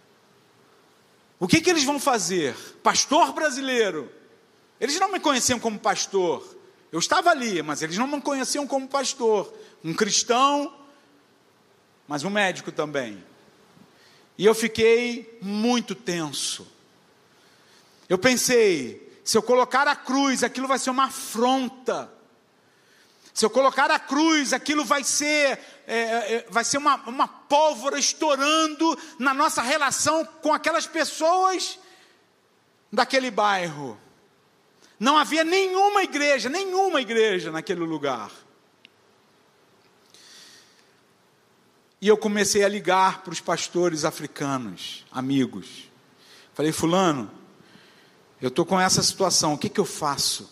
O que eles vão fazer? Pastor brasileiro. Eles não me conheciam como pastor. Eu estava ali, mas eles não me conheciam como pastor. Um cristão, mas um médico também. E eu fiquei muito tenso. Eu pensei, se eu colocar a cruz, aquilo vai ser uma afronta. Se eu colocar a cruz, aquilo vai ser uma pólvora estourando na nossa relação com aquelas pessoas daquele bairro. Não havia nenhuma igreja naquele lugar. E eu comecei a ligar para os pastores africanos, amigos. Falei, fulano, eu estou com essa situação, o que eu faço?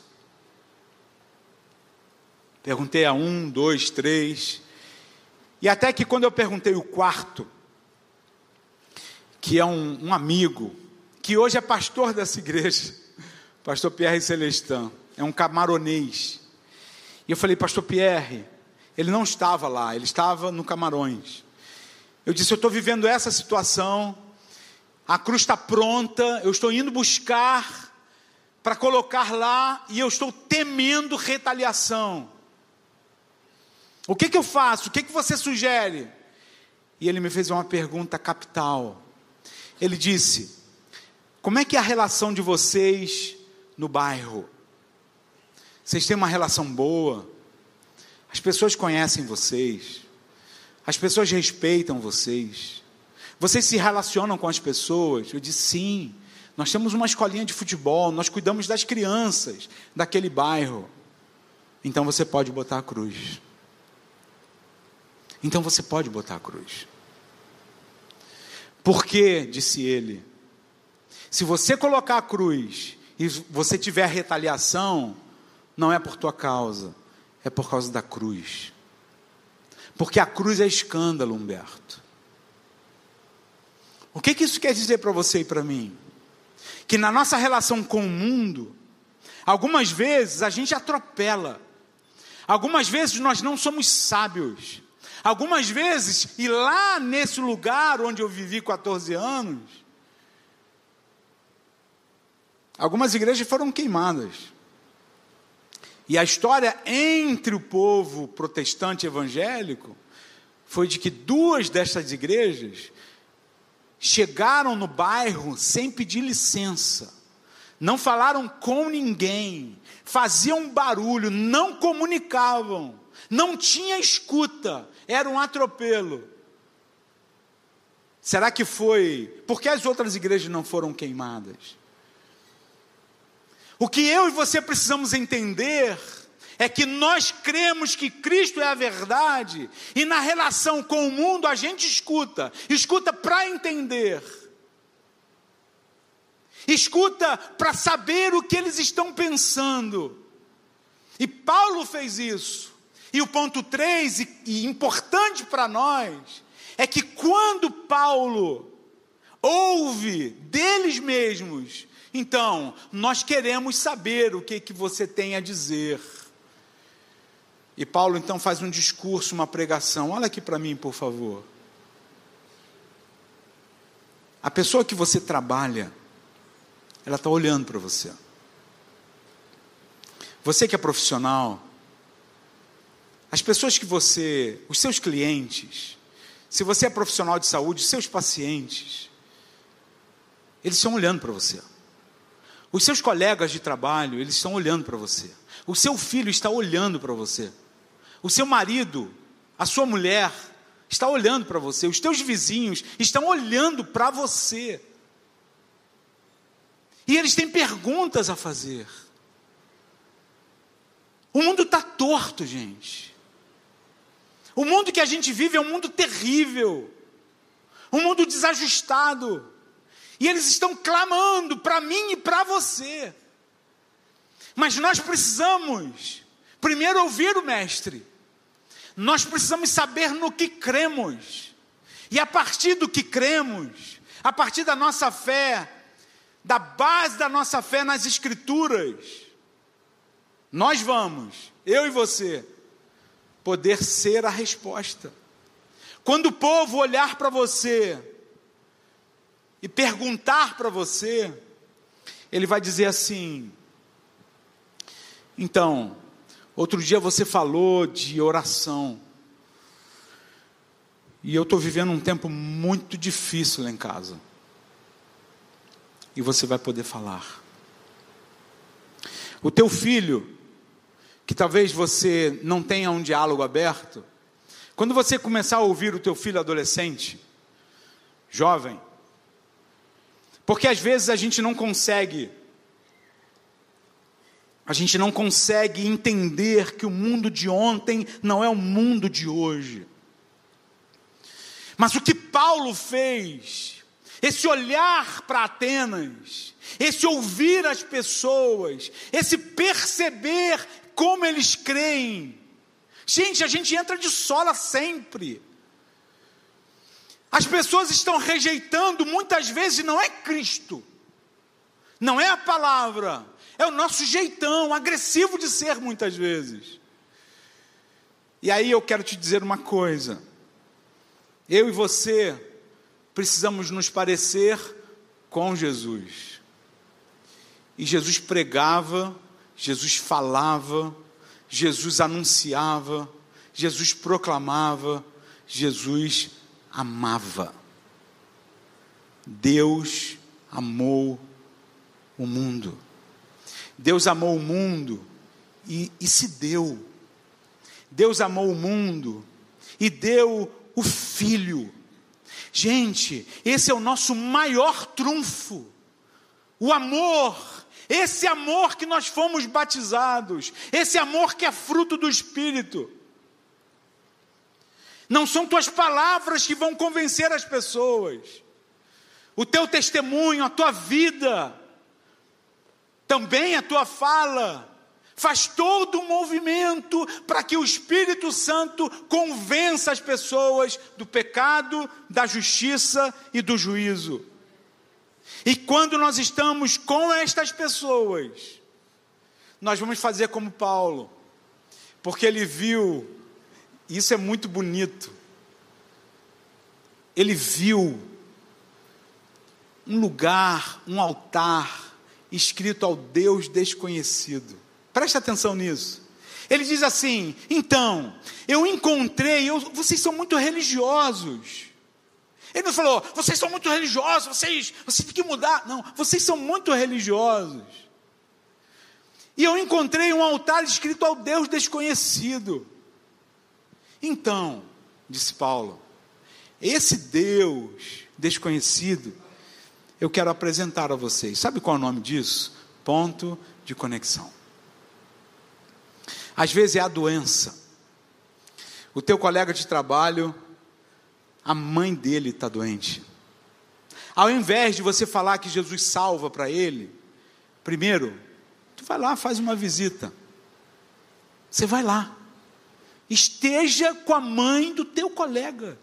Perguntei a 1, 2, 3. E até que quando eu perguntei o quarto, que é um amigo, que hoje é pastor dessa igreja, pastor Pierre Celestin, é um camaronês. E eu falei, pastor Pierre, ele não estava lá, ele estava no Camarões. Eu disse, eu estou vivendo essa situação, a cruz está pronta, eu estou indo buscar para colocar lá, e eu estou temendo retaliação. O que eu faço? O que você sugere? E ele me fez uma pergunta capital. Ele disse, como é que é a relação de vocês no bairro? Vocês têm uma relação boa? As pessoas conhecem vocês? As pessoas respeitam vocês? Vocês se relacionam com as pessoas? Eu disse, sim. Nós temos uma escolinha de futebol, nós cuidamos das crianças daquele bairro. Então você pode botar a cruz. Então você pode botar a cruz. Porque, disse ele, se você colocar a cruz e você tiver retaliação, não é por tua causa, é por causa da cruz. Porque a cruz é escândalo, Humberto. O que isso quer dizer para você e para mim? Que na nossa relação com o mundo, algumas vezes a gente atropela. Algumas vezes nós não somos sábios. Algumas vezes, e lá nesse lugar onde eu vivi 14 anos, algumas igrejas foram queimadas. E a história entre o povo protestante e evangélico foi de que 2 dessas igrejas chegaram no bairro sem pedir licença, não falaram com ninguém, faziam barulho, não comunicavam, não tinha escuta, era um atropelo. Será que foi? Por que as outras igrejas não foram queimadas? O que eu e você precisamos entender é que nós cremos que Cristo é a verdade, e na relação com o mundo a gente escuta para entender, escuta para saber o que eles estão pensando, e Paulo fez isso. E o ponto 3, e importante para nós, é que quando Paulo ouve deles mesmos, então, nós queremos saber o que você tem a dizer. E Paulo então faz um discurso, uma pregação. Olha aqui para mim, por favor. A pessoa que você trabalha, ela está olhando para você. Você que é profissional, as pessoas que você, os seus clientes, se você é profissional de saúde, os seus pacientes, eles estão olhando para você. Os seus colegas de trabalho, eles estão olhando para você. O seu filho está olhando para você. O seu marido, a sua mulher, está olhando para você. Os teus vizinhos estão olhando para você. E eles têm perguntas a fazer. O mundo está torto, gente. O mundo que a gente vive é um mundo terrível. Um mundo desajustado. E eles estão clamando para mim e para você. Mas nós precisamos, primeiro, ouvir o Mestre. Nós precisamos saber no que cremos. E a partir do que cremos, a partir da nossa fé, da base da nossa fé nas Escrituras, nós vamos, eu e você, poder ser a resposta. Quando o povo olhar para você e perguntar para você, ele vai dizer assim: então, outro dia você falou de oração, e eu estou vivendo um tempo muito difícil lá em casa. E você vai poder falar. O teu filho, que talvez você não tenha um diálogo aberto, quando você começar a ouvir o teu filho adolescente, jovem, porque às vezes a gente não consegue entender que o mundo de ontem não é o mundo de hoje. Mas o que Paulo fez, esse olhar para Atenas, esse ouvir as pessoas, esse perceber como eles creem. Gente, a gente entra de sola sempre. As pessoas estão rejeitando muitas vezes, não é Cristo, não é a palavra, é o nosso jeitão agressivo de ser muitas vezes. E aí eu quero te dizer uma coisa: eu e você precisamos nos parecer com Jesus. E Jesus pregava, Jesus falava, Jesus anunciava, Jesus proclamava, Jesus amava. Deus amou o mundo. Deus amou o mundo e se deu. Deus amou o mundo e deu o Filho. Gente, esse é o nosso maior trunfo. O amor, esse amor que nós fomos batizados, esse amor que é fruto do Espírito. Não são tuas palavras que vão convencer as pessoas. O teu testemunho, a tua vida, também a tua fala, faz todo um movimento para que o Espírito Santo convença as pessoas do pecado, da justiça e do juízo. E quando nós estamos com estas pessoas, nós vamos fazer como Paulo, porque ele viu, isso é muito bonito, ele viu um lugar, um altar, escrito ao Deus desconhecido. Preste atenção nisso. Ele diz assim: então, eu encontrei, vocês são muito religiosos. Ele não falou, vocês são muito religiosos, vocês têm que mudar. Não, vocês são muito religiosos. E eu encontrei um altar escrito ao Deus desconhecido. Então, disse Paulo, esse Deus desconhecido, eu quero apresentar a vocês. Sabe qual é o nome disso? Ponto de conexão. Às vezes é a doença. O teu colega de trabalho, a mãe dele está doente. Ao invés de você falar que Jesus salva para ele, primeiro, tu vai lá, faz uma visita. Você vai lá. Esteja com a mãe do teu colega.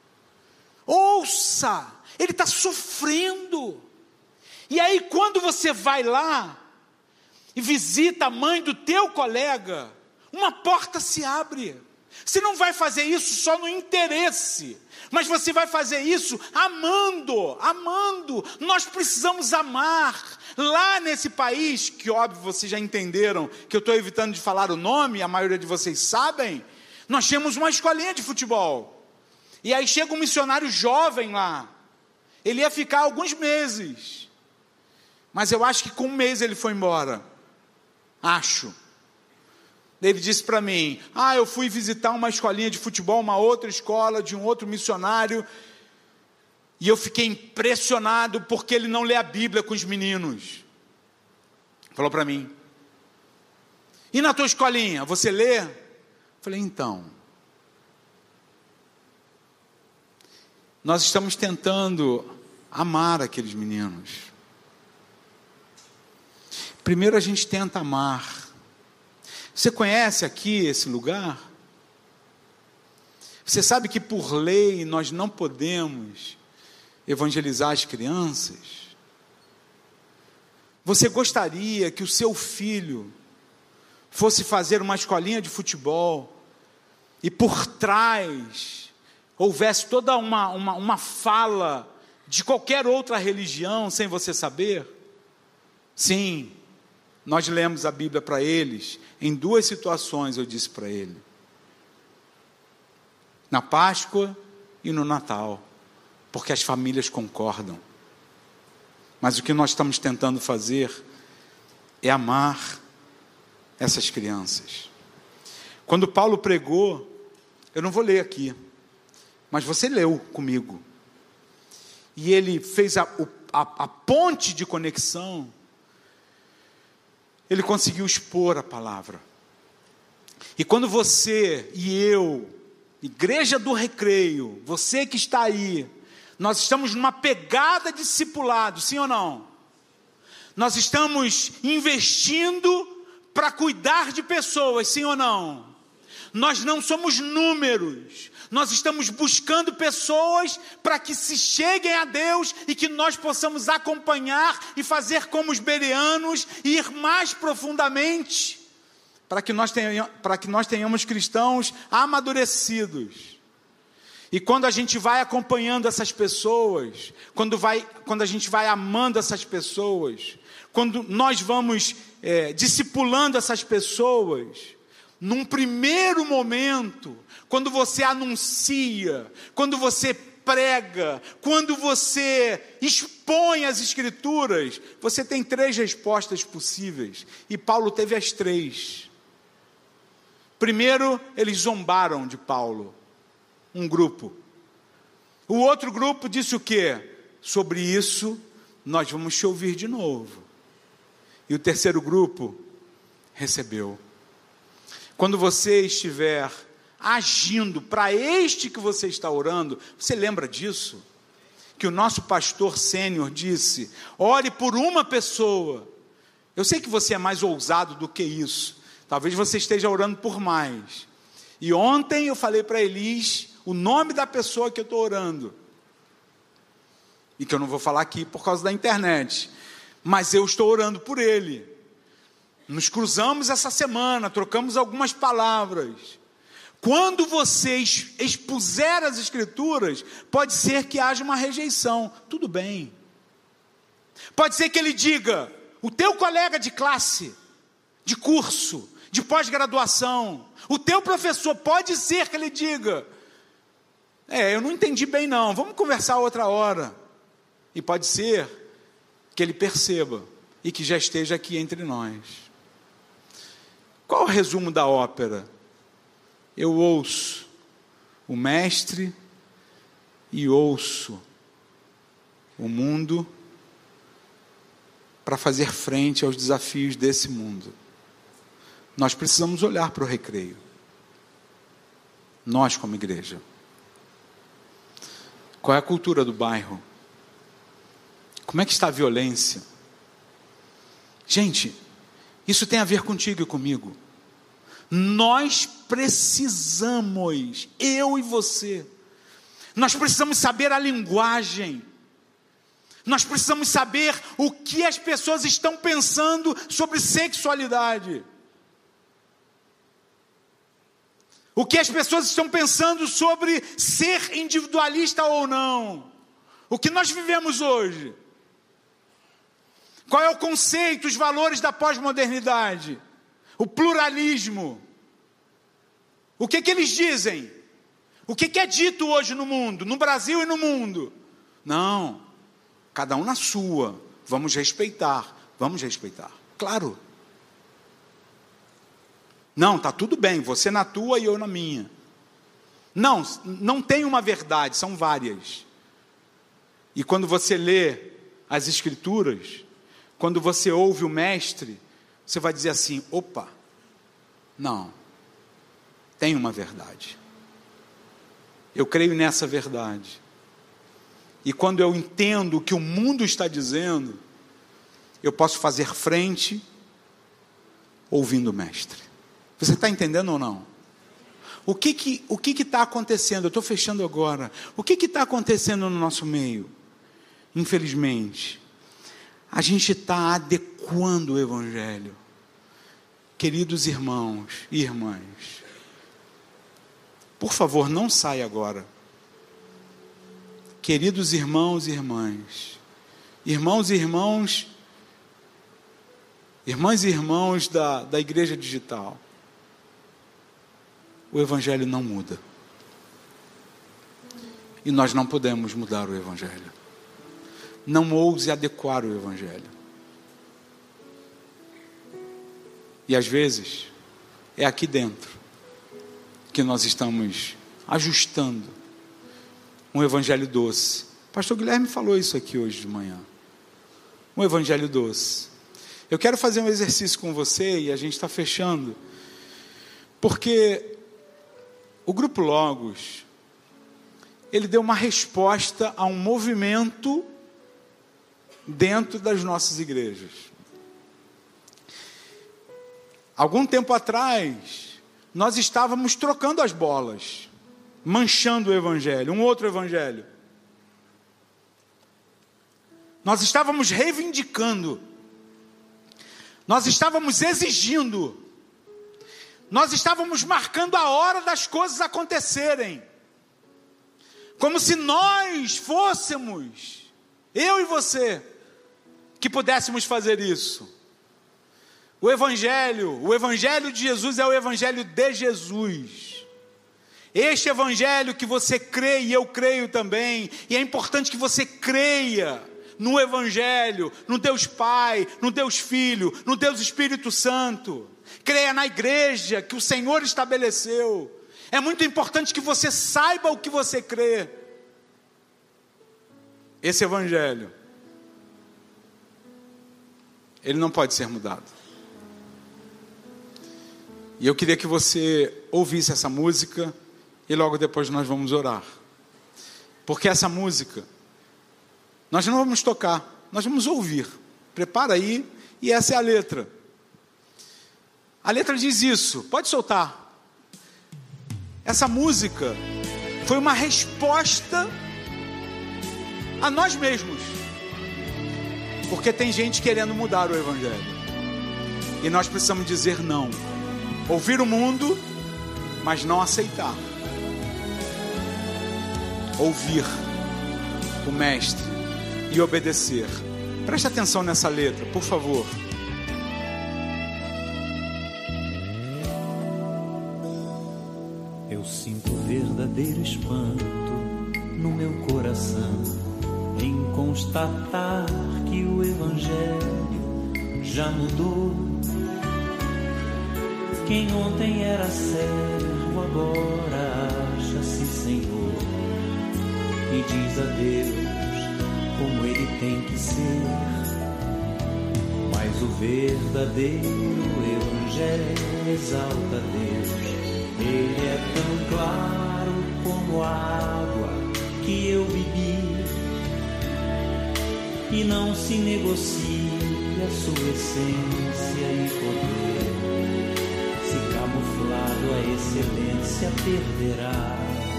Ouça, ele está sofrendo. E aí quando você vai lá e visita a mãe do teu colega, uma porta se abre. Você não vai fazer isso só no interesse, mas você vai fazer isso amando. Nós precisamos amar. Lá nesse país, que óbvio vocês já entenderam, que eu estou evitando de falar o nome, a maioria de vocês sabem, nós temos uma escolinha de futebol. E aí chega um missionário jovem lá. Ele ia ficar alguns meses, mas eu acho que com um mês ele foi embora. Acho. Ele disse para mim, eu fui visitar uma escolinha de futebol, uma outra escola, de um outro missionário, e eu fiquei impressionado, porque ele não lê a Bíblia com os meninos. Falou para mim, e na tua escolinha, você lê? Eu falei, então, nós estamos tentando amar aqueles meninos. Primeiro a gente tenta amar. Você conhece aqui esse lugar? Você sabe que por lei nós não podemos evangelizar as crianças? Você gostaria que o seu filho fosse fazer uma escolinha de futebol e por trás houvesse toda uma fala de qualquer outra religião sem você saber? Sim, nós lemos a Bíblia para eles, em 2 situações eu disse para ele. Na Páscoa e no Natal, porque as famílias concordam. Mas o que nós estamos tentando fazer é amar essas crianças. Quando Paulo pregou, eu não vou ler aqui, mas você leu comigo. E ele fez a ponte de conexão. Ele conseguiu expor a palavra. E quando você e eu, Igreja do Recreio, você que está aí, nós estamos numa pegada de discipulado, sim ou não? Nós estamos investindo para cuidar de pessoas, sim ou não? Nós não somos números, nós estamos buscando pessoas para que se cheguem a Deus e que nós possamos acompanhar e fazer como os bereanos e ir mais profundamente, para que nós tenhamos cristãos amadurecidos. E quando a gente vai acompanhando essas pessoas, quando a gente vai amando essas pessoas, quando nós vamos discipulando essas pessoas, num primeiro momento, quando você anuncia, quando você prega, quando você expõe as Escrituras, você tem 3 respostas possíveis, e Paulo teve as 3. Primeiro, eles zombaram de Paulo, um grupo. O outro grupo disse o quê? Sobre isso, nós vamos te ouvir de novo. E o terceiro grupo recebeu. Quando você estiver agindo para este que você está orando, você lembra disso? Que o nosso pastor sênior disse, ore por uma pessoa. Eu sei que você é mais ousado do que isso. Talvez você esteja orando por mais. E ontem eu falei para Elis o nome da pessoa que eu estou orando. E que eu não vou falar aqui por causa da internet. Mas eu estou orando por ele. Nos cruzamos essa semana, trocamos algumas palavras. Quando você expuser as Escrituras, pode ser que haja uma rejeição. Tudo bem. Pode ser que ele diga, o teu colega de classe, de curso, de pós-graduação, o teu professor, pode ser que ele diga, eu não entendi bem não, vamos conversar outra hora. E pode ser que ele perceba e que já esteja aqui entre nós. Qual o resumo da ópera? Eu ouço o mestre e ouço o mundo para fazer frente aos desafios desse mundo. Nós precisamos olhar para o Recreio. Nós como igreja. Qual é a cultura do bairro? Como é que está a violência? Gente, isso tem a ver contigo e comigo. Nós precisamos, eu e você, nós precisamos saber a linguagem, nós precisamos saber o que as pessoas estão pensando sobre sexualidade, o que as pessoas estão pensando sobre ser individualista ou não, o que nós vivemos hoje, qual é o conceito, os valores da pós-modernidade, o pluralismo, o que eles dizem, o que é dito hoje no mundo, no Brasil e no mundo. Não, cada um na sua, vamos respeitar, claro. Não, está tudo bem, você na tua e eu na minha. Não tem uma verdade, são várias. E quando você lê as Escrituras, quando você ouve o mestre, você vai dizer assim, opa, não, tem uma verdade. Eu creio nessa verdade. E quando eu entendo o que o mundo está dizendo, eu posso fazer frente ouvindo o mestre. Você está entendendo ou não? O que está acontecendo? Eu estou fechando agora. O que está acontecendo no nosso meio? Infelizmente, a gente está adequando o Evangelho. Queridos irmãos e irmãs, por favor, não saia agora Queridos irmãos e irmãs, irmãos e irmãs, irmãs e irmãos da igreja digital, o Evangelho não muda. E nós não podemos mudar o Evangelho. Não ouse adequar o Evangelho. E às vezes, é aqui dentro que nós estamos ajustando um Evangelho doce. Pastor Guilherme falou isso aqui hoje de manhã. Um Evangelho doce. Eu quero fazer um exercício com você e a gente está fechando. Porque o Grupo Logos, ele deu uma resposta a um movimento dentro das nossas igrejas. Algum tempo atrás, nós estávamos trocando as bolas, manchando o Evangelho, um outro Evangelho. Nós estávamos reivindicando, nós estávamos exigindo, nós estávamos marcando a hora das coisas acontecerem, como se nós fôssemos, eu e você, que pudéssemos fazer isso. O Evangelho de Jesus é o Evangelho de Jesus. Este Evangelho que você crê e eu creio também, e é importante que você creia no Evangelho, no Deus Pai, no Deus Filho, no Deus Espírito Santo. Creia na igreja que o Senhor estabeleceu. É muito importante que você saiba o que você crê. Esse Evangelho, ele não pode ser mudado. E eu queria que você ouvisse essa música e logo depois nós vamos orar. Porque essa música, nós não vamos tocar, nós vamos ouvir. Prepara aí, e essa é a letra. A letra diz isso, pode soltar. Essa música foi uma resposta a nós mesmos. Porque tem gente querendo mudar o Evangelho. E nós precisamos dizer não. Ouvir o mundo, mas não aceitar. Ouvir o Mestre e obedecer. Preste atenção nessa letra, por favor. Eu sinto verdadeiro espanto no meu coração em constatar que o Evangelho já mudou. Quem ontem era servo agora acha-se Senhor e diz a Deus como Ele tem que ser. Mas o verdadeiro Evangelho exalta Deus. Ele é tão claro como a água que eu bebi, e não se negocia a sua essência e poder. Se camuflado a excelência perderá.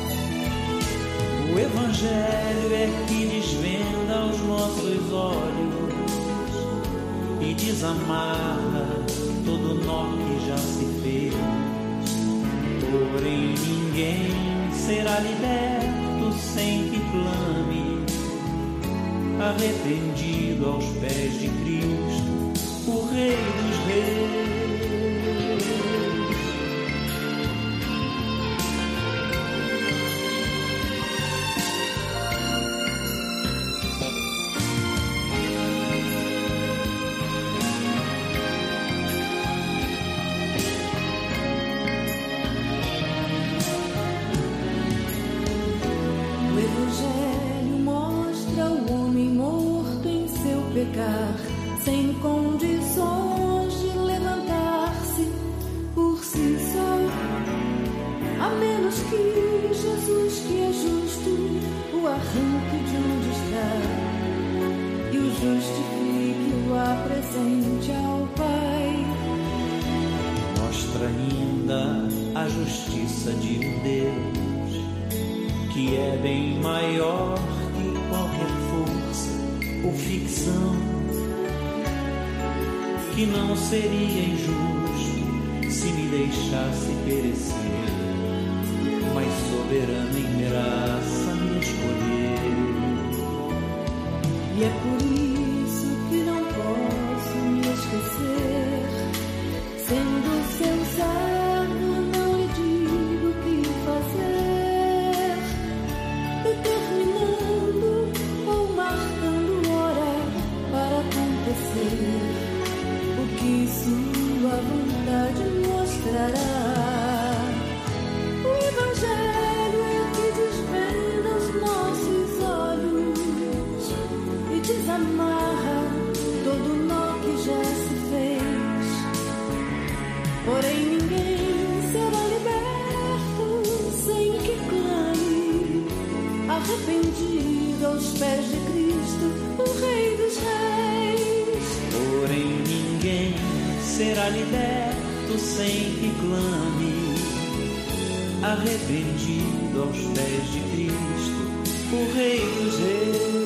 O Evangelho é que desvenda os nossos olhos e desamarra todo nó que já se fez. Porém ninguém será liberto sem que clame, arrependido aos pés de Cristo, o Rei dos Reis. Sem condições de levantar-se por si só, a menos que Jesus, que é justo, o arranque de onde está e o justifique, o apresente ao Pai. Mostra ainda a justiça de um Deus que é bem maior que qualquer força ou ficção, que não seria injusto se me deixasse perecer, mas soberano em graça me escolheu. arrependido aos pés de Cristo, o Rei dos Reis. Porém ninguém será liberto sem que clame, arrependido aos pés de Cristo, o Rei dos Reis.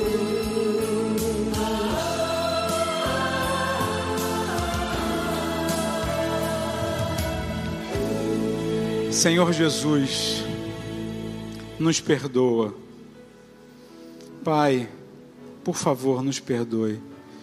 Senhor Jesus, nos perdoa. Pai, por favor, nos perdoe.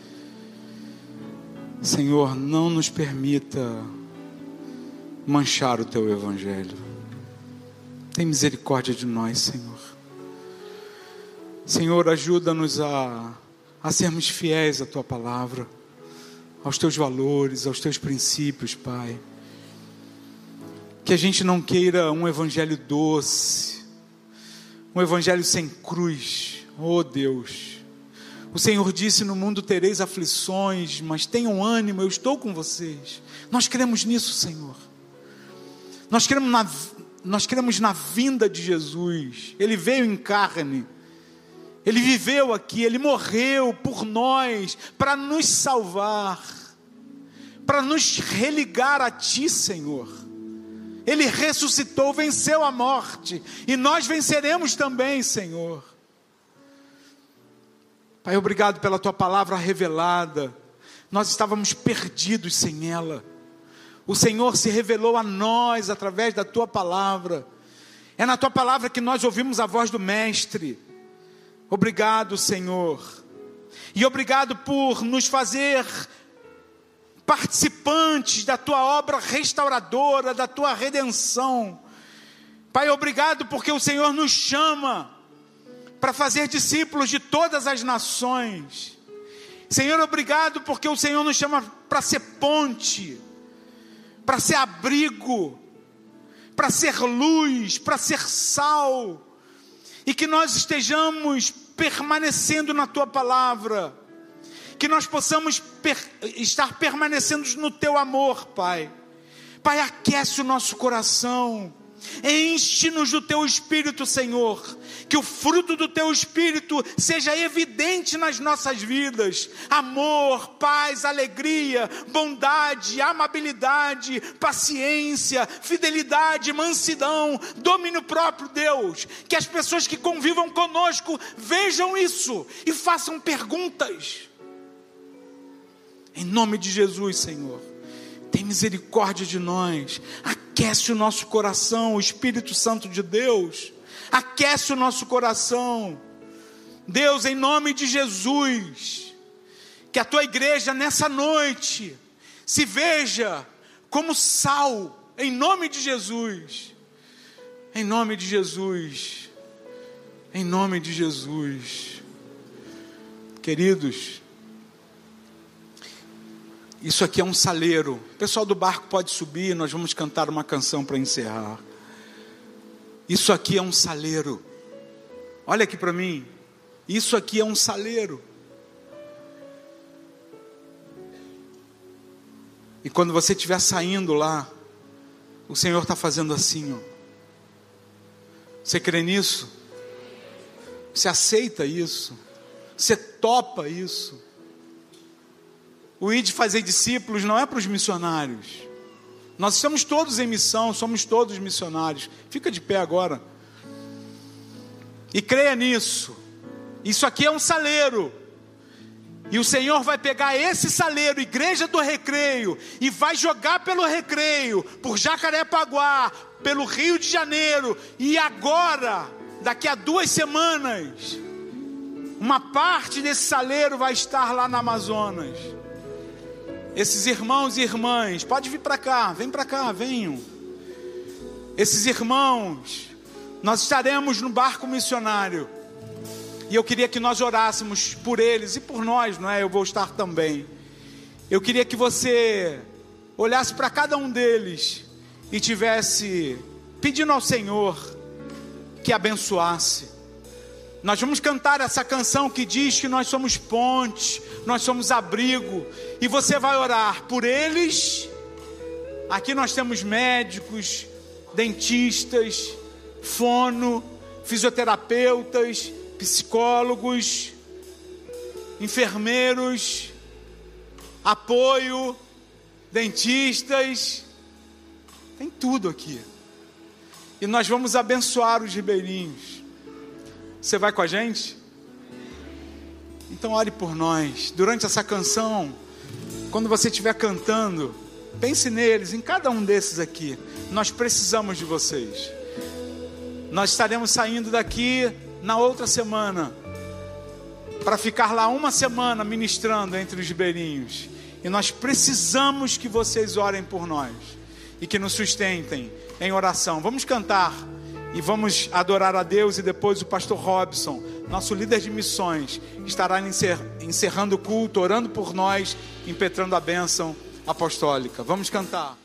Senhor, não nos permita manchar o Teu Evangelho. Tem misericórdia de nós, Senhor. Senhor, ajuda-nos a sermos fiéis à Tua palavra, aos Teus valores, aos Teus princípios, Pai. Que a gente não queira um evangelho doce, um evangelho sem cruz. Oh Deus, o Senhor disse: no mundo tereis aflições, mas tenham ânimo, eu estou com vocês. Nós cremos nisso, Senhor. Nós cremos na vinda de Jesus. Ele veio em carne, Ele viveu aqui, Ele morreu por nós, para nos salvar, para nos religar a Ti, Senhor. Ele ressuscitou, venceu a morte, e nós venceremos também, Senhor. Pai, obrigado pela Tua palavra revelada. Nós estávamos perdidos sem ela. O Senhor se revelou a nós através da Tua palavra. É na Tua palavra que nós ouvimos a voz do Mestre. Obrigado, Senhor. E obrigado por nos fazer participantes da Tua obra restauradora, da Tua redenção. Pai, obrigado porque o Senhor nos chama para fazer discípulos de todas as nações. Senhor, obrigado porque o Senhor nos chama para ser ponte, para ser abrigo, para ser luz, para ser sal, e que nós estejamos permanecendo na Tua palavra, que nós possamos estar permanecendo no Teu amor, Pai. Pai, aquece o nosso coração, enche-nos do Teu Espírito, Senhor, que o fruto do Teu Espírito seja evidente nas nossas vidas: amor, paz, alegria, bondade, amabilidade, paciência, fidelidade, mansidão, domínio próprio, Deus. Que as pessoas que convivam conosco vejam isso e façam perguntas. Em nome de Jesus, Senhor, tem misericórdia de nós, aquece o nosso coração, o Espírito Santo de Deus, aquece o nosso coração. Deus, em nome de Jesus, que a Tua igreja nessa noite se veja como sal, em nome de Jesus, em nome de Jesus, em nome de Jesus. Queridos, isso aqui é um saleiro. O pessoal do barco pode subir, nós vamos cantar uma canção para encerrar. Isso aqui é um saleiro. Olha aqui para mim. Isso aqui é um saleiro. E quando você estiver saindo lá, o Senhor está fazendo assim, ó. Você crê nisso? Você aceita isso? Você topa isso? O ir de fazer discípulos não é para os missionários. Nós estamos todos em missão, somos todos missionários. Fica de pé agora. E creia nisso. Isso aqui é um saleiro. E o Senhor vai pegar esse saleiro, Igreja do Recreio, e vai jogar pelo Recreio, por Jacarepaguá, pelo Rio de Janeiro. E agora, daqui a 2 semanas, uma parte desse saleiro vai estar lá na Amazonas. Esses irmãos e irmãs, pode vir para cá, vem para cá, venham. Esses irmãos, nós estaremos no barco missionário. E eu queria que nós orássemos por eles e por nós, não é? Eu vou estar também. Eu queria que você olhasse para cada um deles e tivesse pedindo ao Senhor que abençoasse. Nós vamos cantar essa canção que diz que nós somos ponte, nós somos abrigo, e você vai orar por eles. Aqui nós temos médicos, dentistas, fono, fisioterapeutas, psicólogos, enfermeiros, apoio, dentistas, tem tudo aqui. E nós vamos abençoar os ribeirinhos. Você vai com a gente? Então ore por nós. Durante essa canção, quando você estiver cantando, pense neles, em cada um desses aqui. Nós precisamos de vocês. Nós estaremos saindo daqui na outra semana, para ficar lá uma semana ministrando entre os ribeirinhos. E nós precisamos que vocês orem por nós e que nos sustentem em oração. Vamos cantar e vamos adorar a Deus, e depois o pastor Robson, nosso líder de missões, estará encerrando o culto, orando por nós, impetrando a bênção apostólica. Vamos cantar.